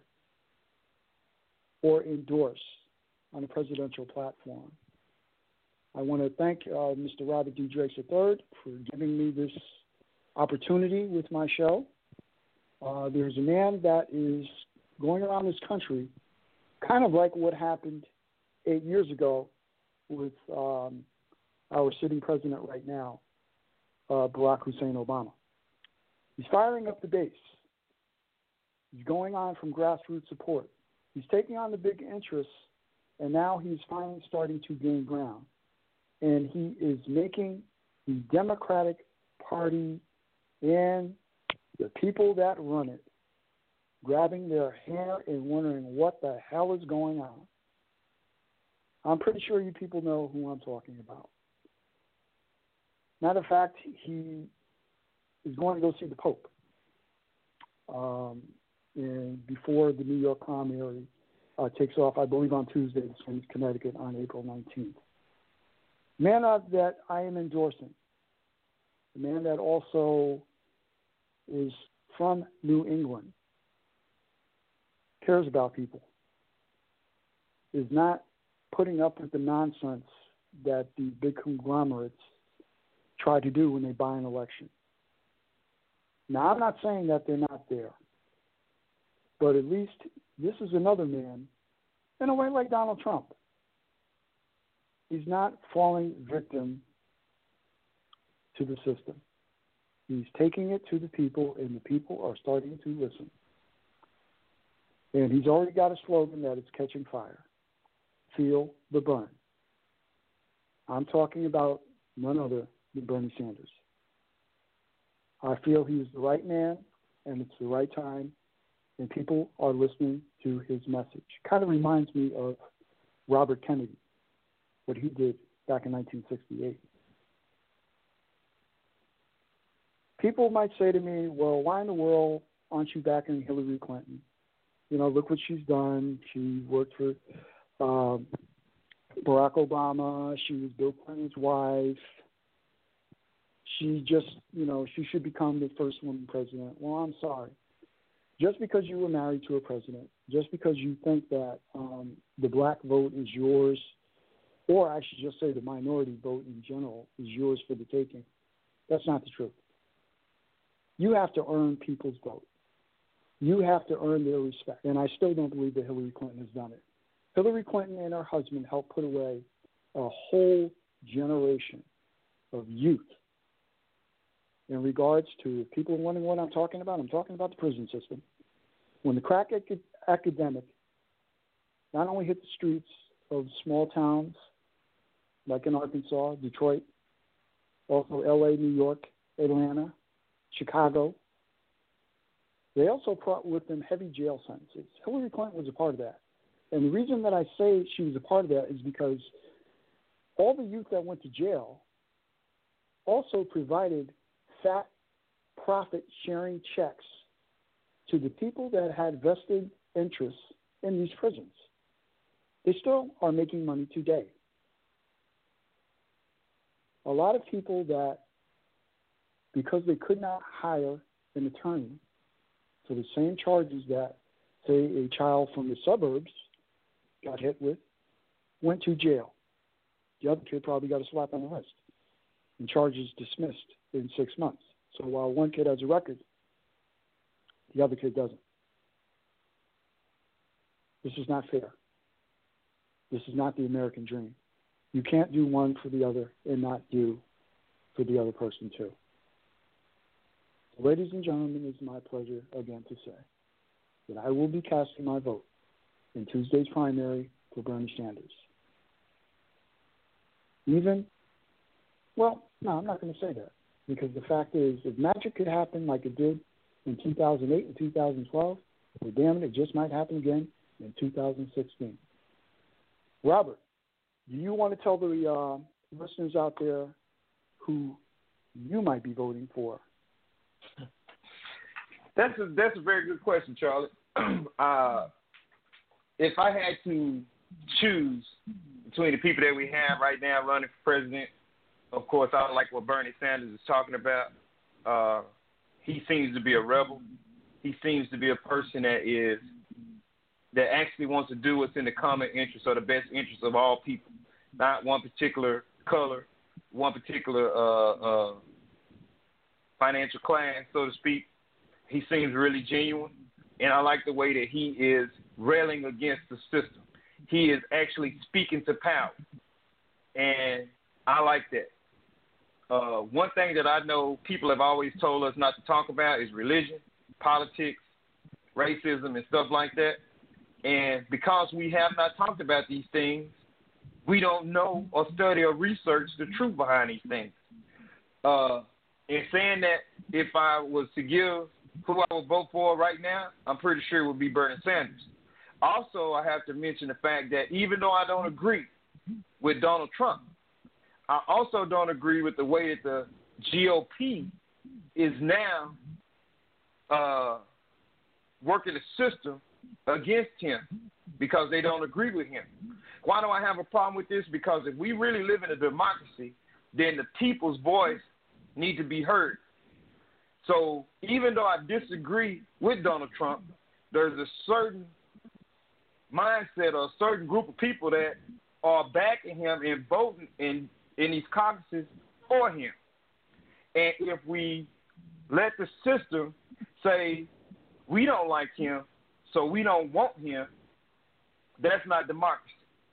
or endorse on a presidential platform. I want to thank uh, Mister Robert D. Drakes the third for giving me this opportunity with my show. Uh, there's a man that is going around this country kind of like what happened eight years ago with um, our sitting president right now, uh, Barack Hussein Obama. He's firing up the base. He's going on from grassroots support. He's taking on the big interests, and now he's finally starting to gain ground. And he is making the Democratic Party and the people that run it grabbing their hair and wondering what the hell is going on. I'm pretty sure you people know who I'm talking about. Matter of fact, he is going to go see the Pope. Um, and before the New York primary uh, takes off, I believe on Tuesday, in Connecticut on April nineteenth. Man uh, that I am endorsing, the man that also is from New England, cares about people, is not putting up with the nonsense that the big conglomerates try to do when they buy an election. Now, I'm not saying that they're not there, but at least this is another man, in a way like Donald Trump. He's not falling victim to the system. He's taking it to the people, and the people are starting to listen. And he's already got a slogan that it's catching fire. Feel the burn. I'm talking about none other than Bernie Sanders. I feel he's the right man, and it's the right time, and people are listening to his message. Kind of reminds me of Robert Kennedy, what he did back in nineteen sixty-eight. People might say to me, well, why in the world aren't you backing Hillary Clinton? You know, look what she's done. She worked for um, Barack Obama. She was Bill Clinton's wife. She just, you know, she should become the first woman president. Well, I'm sorry. Just because you were married to a president, just because you think that um, the black vote is yours, or I should just say the minority vote in general is yours for the taking, that's not the truth. You have to earn people's vote. You have to earn their respect. And I still don't believe that Hillary Clinton has done it. Hillary Clinton and her husband helped put away a whole generation of youth. In regards to, if people are wondering what I'm talking about, I'm talking about the prison system. When the crack ac- epidemic not only hit the streets of small towns like in Arkansas, Detroit, also L A, New York, Atlanta, Chicago, they also brought with them heavy jail sentences. Hillary Clinton was a part of that. And the reason that I say she was a part of that is because all the youth that went to jail also provided fat profit-sharing checks to the people that had vested interests in these prisons. They still are making money today. A lot of people that, because they could not hire an attorney for the same charges that, say, a child from the suburbs got hit with, went to jail. The other kid probably got a slap on the wrist and charges dismissed in six months. So while one kid has a record, the other kid doesn't. This is not fair. This is not the American dream. You can't do one for the other and not do for the other person too. Ladies and gentlemen, it's my pleasure again to say that I will be casting my vote in Tuesday's primary for Bernie Sanders. Even, well, no, I'm not going to say that, because the fact is, if magic could happen like it did in two thousand eight and two thousand twelve, well, damn it, it just might happen again in two thousand sixteen. Robert, do you want to tell the uh, listeners out there who you might be voting for? That's a, that's a very good question, Charlie. uh, if I had to choose between the people that we have right now running for president, of course, I like what Bernie Sanders is talking about. Uh, he seems to be a rebel. He seems to be a person that is that actually wants to do what's in the common interest or the best interest of all people, not one particular color, one particular uh, uh, financial class, so to speak. He seems really genuine, and I like the way that he is railing against the system. He is actually speaking to power, and I like that. Uh, one thing that I know people have always told us not to talk about is religion, politics, racism, and stuff like that. And because we have not talked about these things, we don't know or study or research the truth behind these things. Uh, in saying that, if I was to give who I would vote for right now, I'm pretty sure it would be Bernie Sanders. Also, I have to mention the fact that even though I don't agree with Donald Trump, I also don't agree with the way that the G O P is now uh, working the system against him because they don't agree with him. Why do I have a problem with this? Because if we really live in a democracy, then the people's voice needs to be heard. So even though I disagree with Donald Trump, there's a certain mindset or a certain group of people that are backing him and voting in, in these caucuses for him. And if we let the system say we don't like him, so we don't want him, that's not democracy.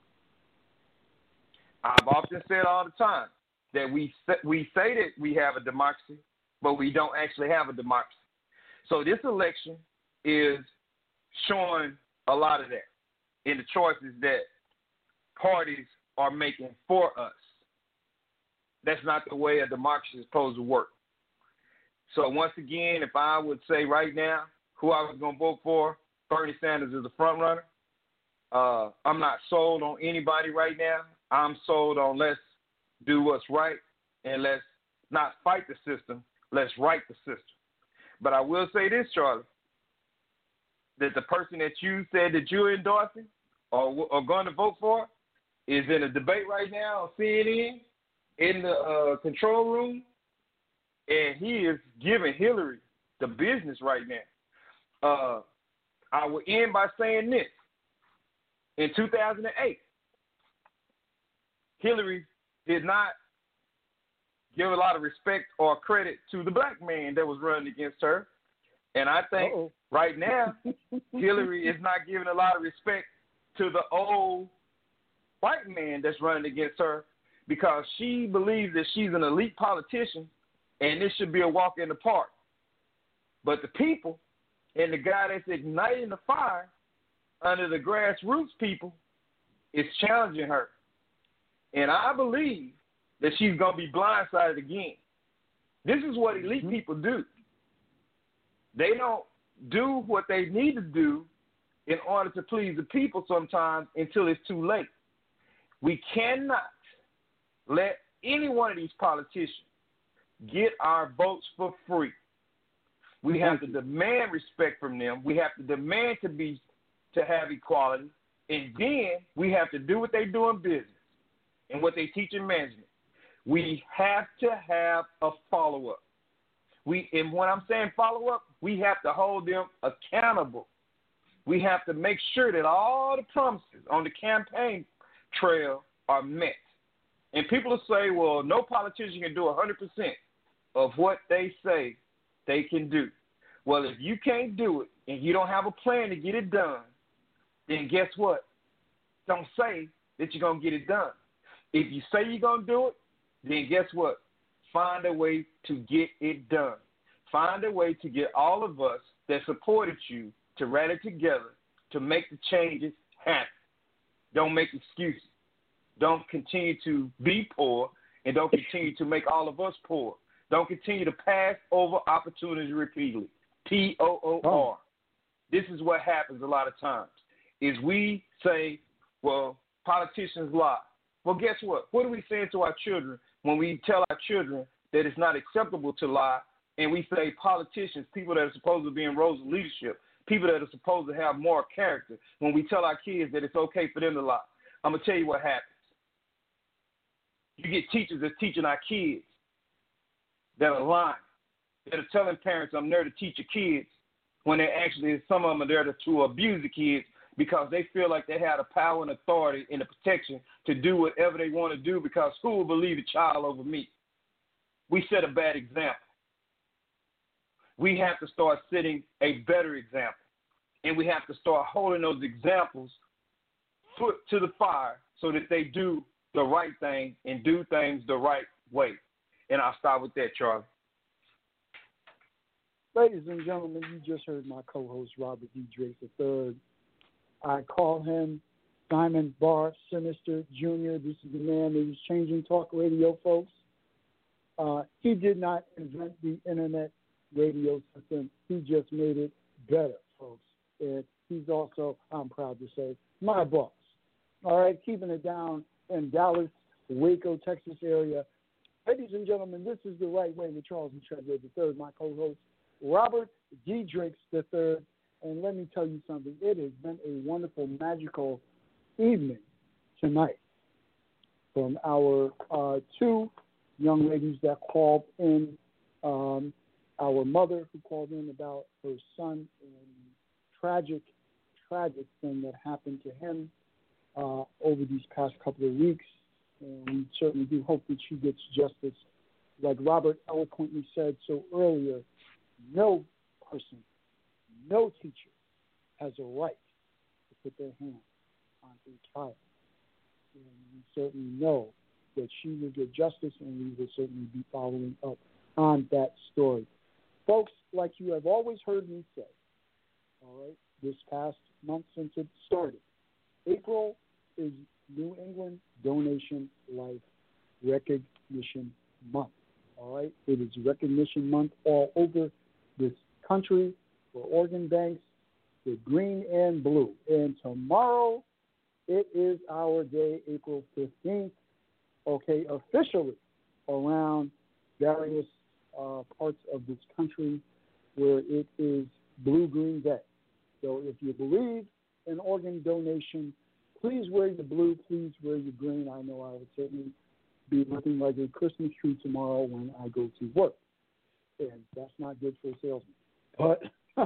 I've often said all the time that we we say that we have a democracy, but we don't actually have a democracy. So this election is showing a lot of that in the choices that parties are making for us. That's not the way a democracy is supposed to work. So once again, if I would say right now who I was going to vote for, Bernie Sanders is the front runner. Uh, I'm not sold on anybody right now. I'm sold on let's do what's right and let's not fight the system. Let's right the system. But I will say this, Charlie, that the person that you said that you're endorsing or, or going to vote for is in a debate right now on C N N in the uh, control room, and he is giving Hillary the business right now. Uh, I will end by saying this. In two thousand eight, Hillary did not give a lot of respect or credit to the black man that was running against her. And I think Uh-oh. right now, Hillary is not giving a lot of respect to the old white man that's running against her because she believes that she's an elite politician and this should be a walk in the park. But the people and the guy that's igniting the fire under the grassroots people is challenging her. And I believe that she's going to be blindsided again. This is what elite people do. They don't do what they need to do in order to please the people sometimes until it's too late. We cannot let any one of these politicians get our votes for free. We have to demand respect from them. We have to demand to be to have equality, and then we have to do what they do in business and what they teach in management. We have to have a follow-up. We, and when I'm saying follow-up, we have to hold them accountable. We have to make sure that all the promises on the campaign trail are met. And people will say, well, no politician can do one hundred percent of what they say they can do. Well, if you can't do it and you don't have a plan to get it done, then guess what? Don't say that you're going to get it done. If you say you're going to do it, then guess what? Find a way to get it done. Find a way to get all of us that supported you to rally together to make the changes happen. Don't make excuses. Don't continue to be poor, and don't continue to make all of us poor. Don't continue to pass over opportunities repeatedly. P O O R. Oh. This is what happens a lot of times, is we say, well, politicians lie. Well, guess what? What are we saying to our children when we tell our children that it's not acceptable to lie, and we say politicians, people that are supposed to be in roles of leadership, people that are supposed to have moral character, when we tell our kids that it's okay for them to lie? I'm going to tell you what happens. You get teachers that's teaching our kids that are lying, that are telling parents, I'm there to teach your kids, when they actually, some of them are there to, to abuse the kids because they feel like they have the power and authority and the protection to do whatever they want to do, because who will believe a child over me? We set a bad example. We have to start setting a better example, and we have to start holding those examples foot to the fire so that they do the right thing and do things the right way. And I'll start with that, Charlie. Ladies and gentlemen, you just heard my co-host, Robert D. Drake the third. I call him Simon Bar Sinister Junior This is the man that is changing talk radio, folks. Uh, he did not invent the internet radio system. He just made it better, folks. And he's also, I'm proud to say, my boss. All right, keeping it down in Dallas, Waco, Texas area. Ladies and gentlemen, this is The Right Way with Charles and Treadway the third, my co-host, Robert D. Drakes the third. And let me tell you something. It has been a wonderful, magical evening tonight from our uh, two young ladies that called in. Um, our mother who called in about her son and tragic, tragic thing that happened to him uh, over these past couple of weeks. And we certainly do hope that she gets justice. Like Robert eloquently said so earlier, no person, no teacher has a right to put their hand on a child. And we certainly know that she will get justice, and we will certainly be following up on that story. Folks, like you have always heard me say, all right, this past month since it started, April is New England Donation Life Recognition Month. All right, it is Recognition Month all over this country for organ banks, the green and blue. And tomorrow, it is our day, April fifteenth, okay, officially around various uh, parts of this country where it is Blue-Green Day. So if you believe in organ donation, please wear your blue, please wear your green. I know I would certainly be looking like a Christmas tree tomorrow when I go to work. And that's not good for a salesman. But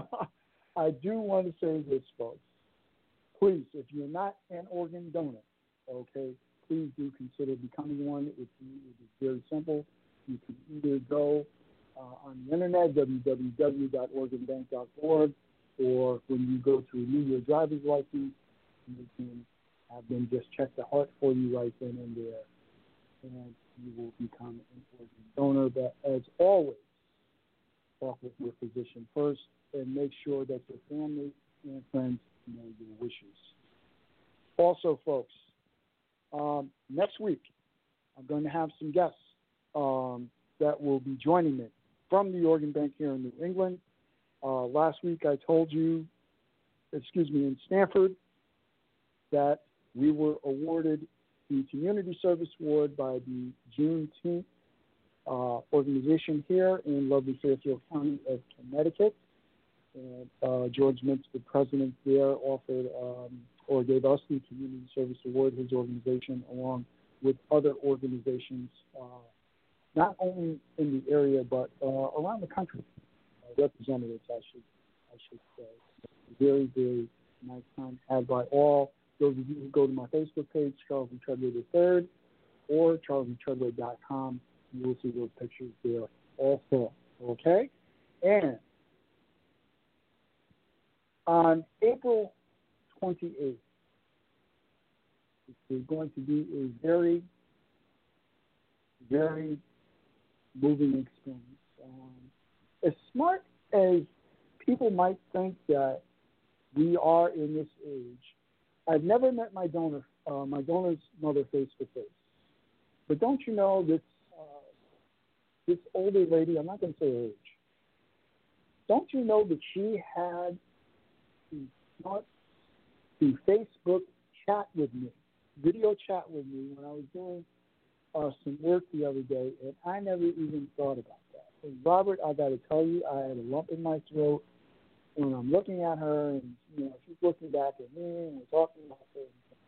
I do want to say this, folks. Please, if you're not an organ donor, okay, please do consider becoming one. It, it is very simple. You can either go uh, on the internet, w w w dot organ bank dot org, or when you go to renew your driver's license, you can have them just check the heart for you right then and there, and you will become an organ donor. But as always, talk with your physician first and make sure that your family and friends know your wishes. Also, folks, um, next week I'm going to have some guests um, that will be joining me from the Organ Bank here in New England. Uh, last week I told you excuse me, in Stanford, that we were awarded the Community Service Award by the Juneteenth uh, organization here in lovely Fairfield County of Connecticut. And uh, George Mintz, the president there, offered um, or gave us the Community Service Award, his organization, along with other organizations, uh, not only in the area but uh, around the country. Uh, representatives, I should, I should say. Very, very nice time had by all. Those of you who go to my Facebook page, Charles E. Treadway the third, or charles e treadway dot com, you will see those pictures there also. Okay? And on April twenty-eighth, it is going to be a very, very moving experience. Um, as smart as people might think that we are in this age, I've never met my donor, uh, my donor's mother face to face. But don't you know this, uh, this older lady, I'm not going to say her age, don't you know that she had to start to Facebook chat with me, video chat with me when I was doing uh, some work the other day, and I never even thought about that. And Robert, I got to tell you, I had a lump in my throat when I'm looking at her, and you know, she's looking back at me, and we're talking about her.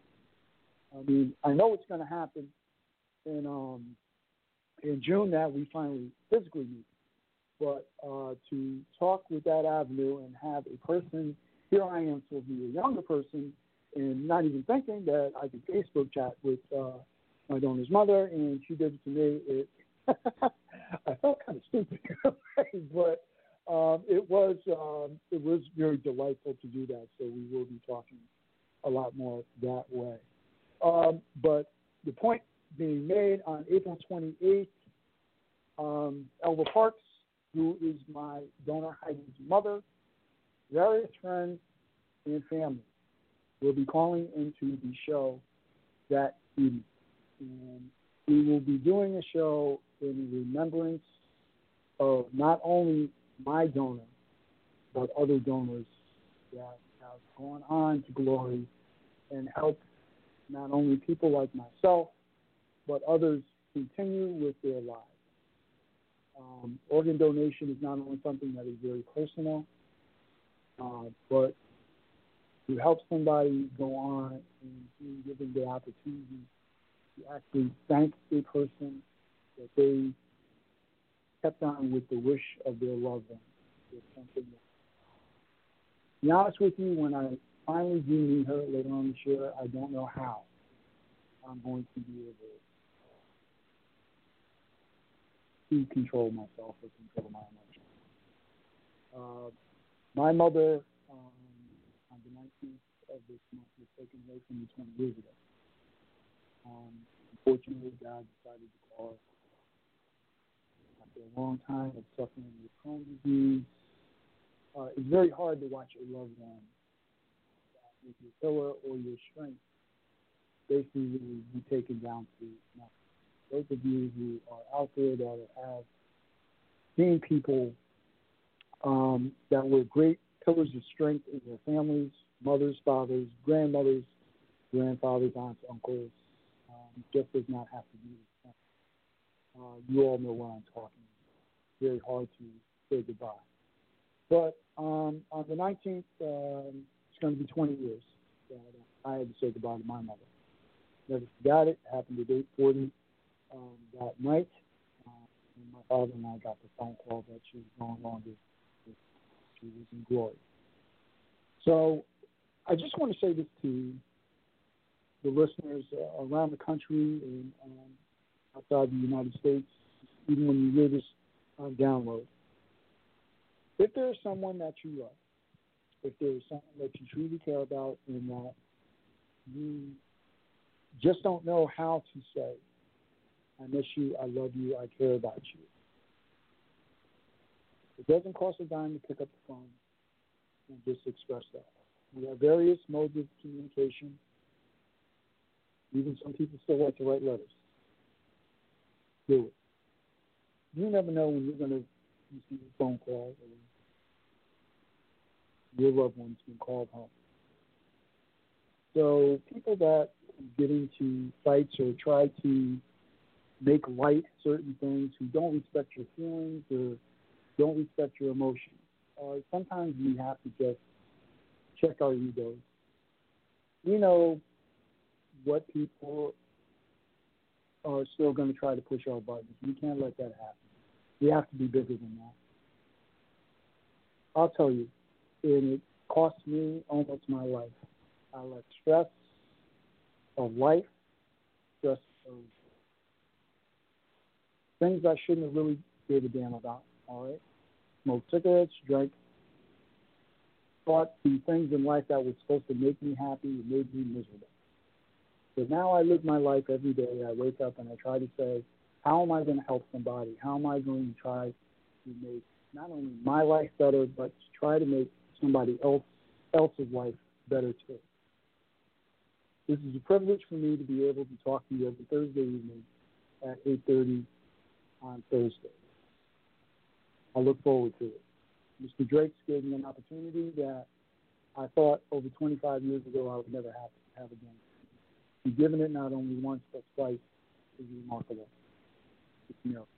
I mean, I know it's going to happen in um, in June that we finally physically meet. But uh, to talk with that avenue and have a person, here I am, so be a younger person, and not even thinking that I could Facebook chat with uh, my donor's mother, and she did it to me. It I felt kind of stupid, but um, it was um, it was very delightful to do that. So we will be talking a lot more that way. Um, but the point being made, on April twenty-eighth, um, Elva Parks, who is my donor Heidi's mother, various friends and family will be calling into the show that evening. And we will be doing a show in remembrance of not only my donor, but other donors that have gone on to glory and helped not only people like myself, but others continue with their lives. Um, organ donation is not only something that is very personal, uh, but to help somebody go on and being given the opportunity to actually thank a person that they kept on with the wish of their loved one. Is something that, to be honest with you, when I finally do meet her later on this year, I don't know how I'm going to be able to control myself or control my emotions. Uh, my mother, um, on the nineteenth of this month, was taken away from me twenty years ago. Um, unfortunately, God decided to call her. After a long time of suffering with Crohn's disease, uh, it's very hard to watch a loved one with your pillar or your strength basically be taken down to nothing. Those of you who are out there that have seen people um, that were great pillars of strength in their families, mothers, fathers, grandmothers, grandfathers, aunts, uncles, um, just does not have to be the same. Uh, you all know what I'm talking about. Very hard to say goodbye. But um, on the nineteenth, um, it's going to be twenty years that I had to say goodbye to my mother. Never forgot it. It happened at eight forty um, that night. Uh, and my father and I got the phone call that she was no longer, she was in glory. So I just want to say this to the listeners uh, around the country and um, outside the United States, even when you hear this on download. If there is someone that you love, if there is someone that you truly care about and that you just don't know how to say, I miss you, I love you, I care about you. It doesn't cost a dime to pick up the phone and just express that. We have various modes of communication. Even some people still like to write letters. Do it. You never know when you're going to receive a phone call or your loved one's been called home. So people that get into fights or try to make light certain things, who don't respect your feelings or don't respect your emotions, uh, sometimes we have to just check our egos. We know what people are still going to try to push our buttons. We can't let that happen. We have to be bigger than that. I'll tell you, and it cost me almost my life. I let stress of life, stress of things I shouldn't have really gave a damn about, all right? Smoked cigarettes, drank, thought the things in life that were supposed to make me happy and made me miserable. So now I live my life every day. I wake up and I try to say, how am I going to help somebody? How am I going to try to make not only my life better, but to try to make somebody else else's life better too? This is a privilege for me to be able to talk to you every Thursday evening at eight thirty on Thursday. I look forward to it. Mister Drakes gave me an opportunity that I thought over twenty-five years ago I would never have to have again. To be given it not only once but twice is remarkable. It's a miracle.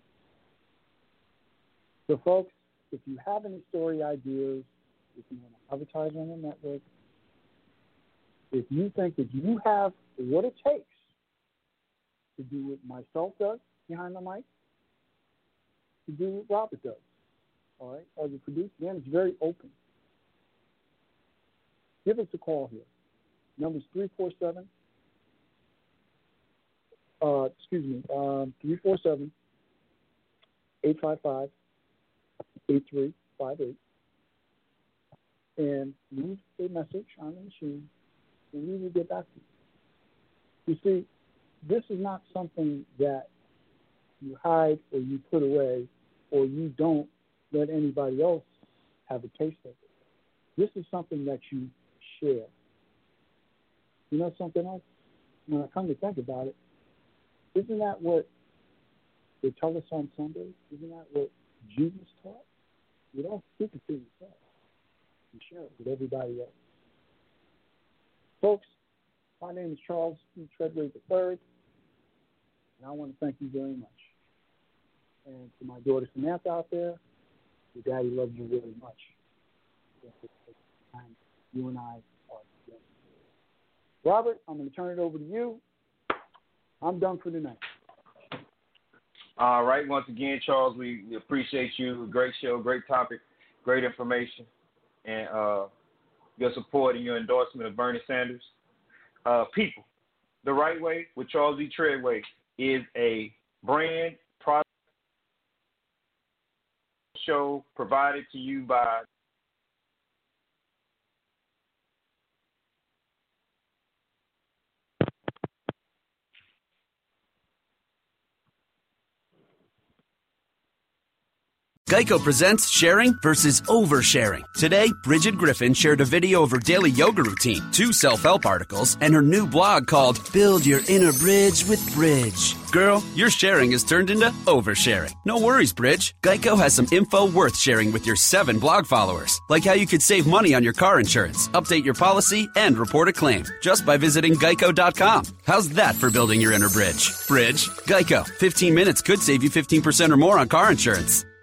So, folks, if you have any story ideas, if you want to advertise on the network, if you think that you have what it takes to do what myself does behind the mic, to do what Robert does, all right, as a producer, then it's very open. Give us a call here. Number's three four seven, uh, excuse me, um, three four seven, eight five five, eight three five eight, and leave a message on the machine, and we will get back to you. You see, this is not something that you hide or you put away or you don't let anybody else have a taste of it. This is something that you share. You know something else? When I come to think about it, isn't that what they tell us on Sundays? Isn't that what Jesus taught? You don't keep it to yourself. You share it with everybody else. Folks, my name is Charles E. Treadway the third, and I want to thank you very much. And to my daughter Samantha out there, your daddy loves you very much. You and I are together. Robert, I'm going to turn it over to you. I'm done for tonight. All right. Once again, Charles, we appreciate you. Great show, great topic, great information, and uh, your support and your endorsement of Bernie Sanders. Uh, people, The Right Way with Charles E. Treadway is a brand product show provided to you by Geico presents sharing versus oversharing. Today, Bridget Griffin shared a video of her daily yoga routine, two self-help articles, and her new blog called Build Your Inner Bridge with Bridge. Girl, your sharing has turned into oversharing. No worries, Bridge. Geico has some info worth sharing with your seven blog followers, like how you could save money on your car insurance, update your policy, and report a claim just by visiting geico dot com. How's that for building your inner bridge? Bridge. Geico. fifteen minutes could save you fifteen percent or more on car insurance.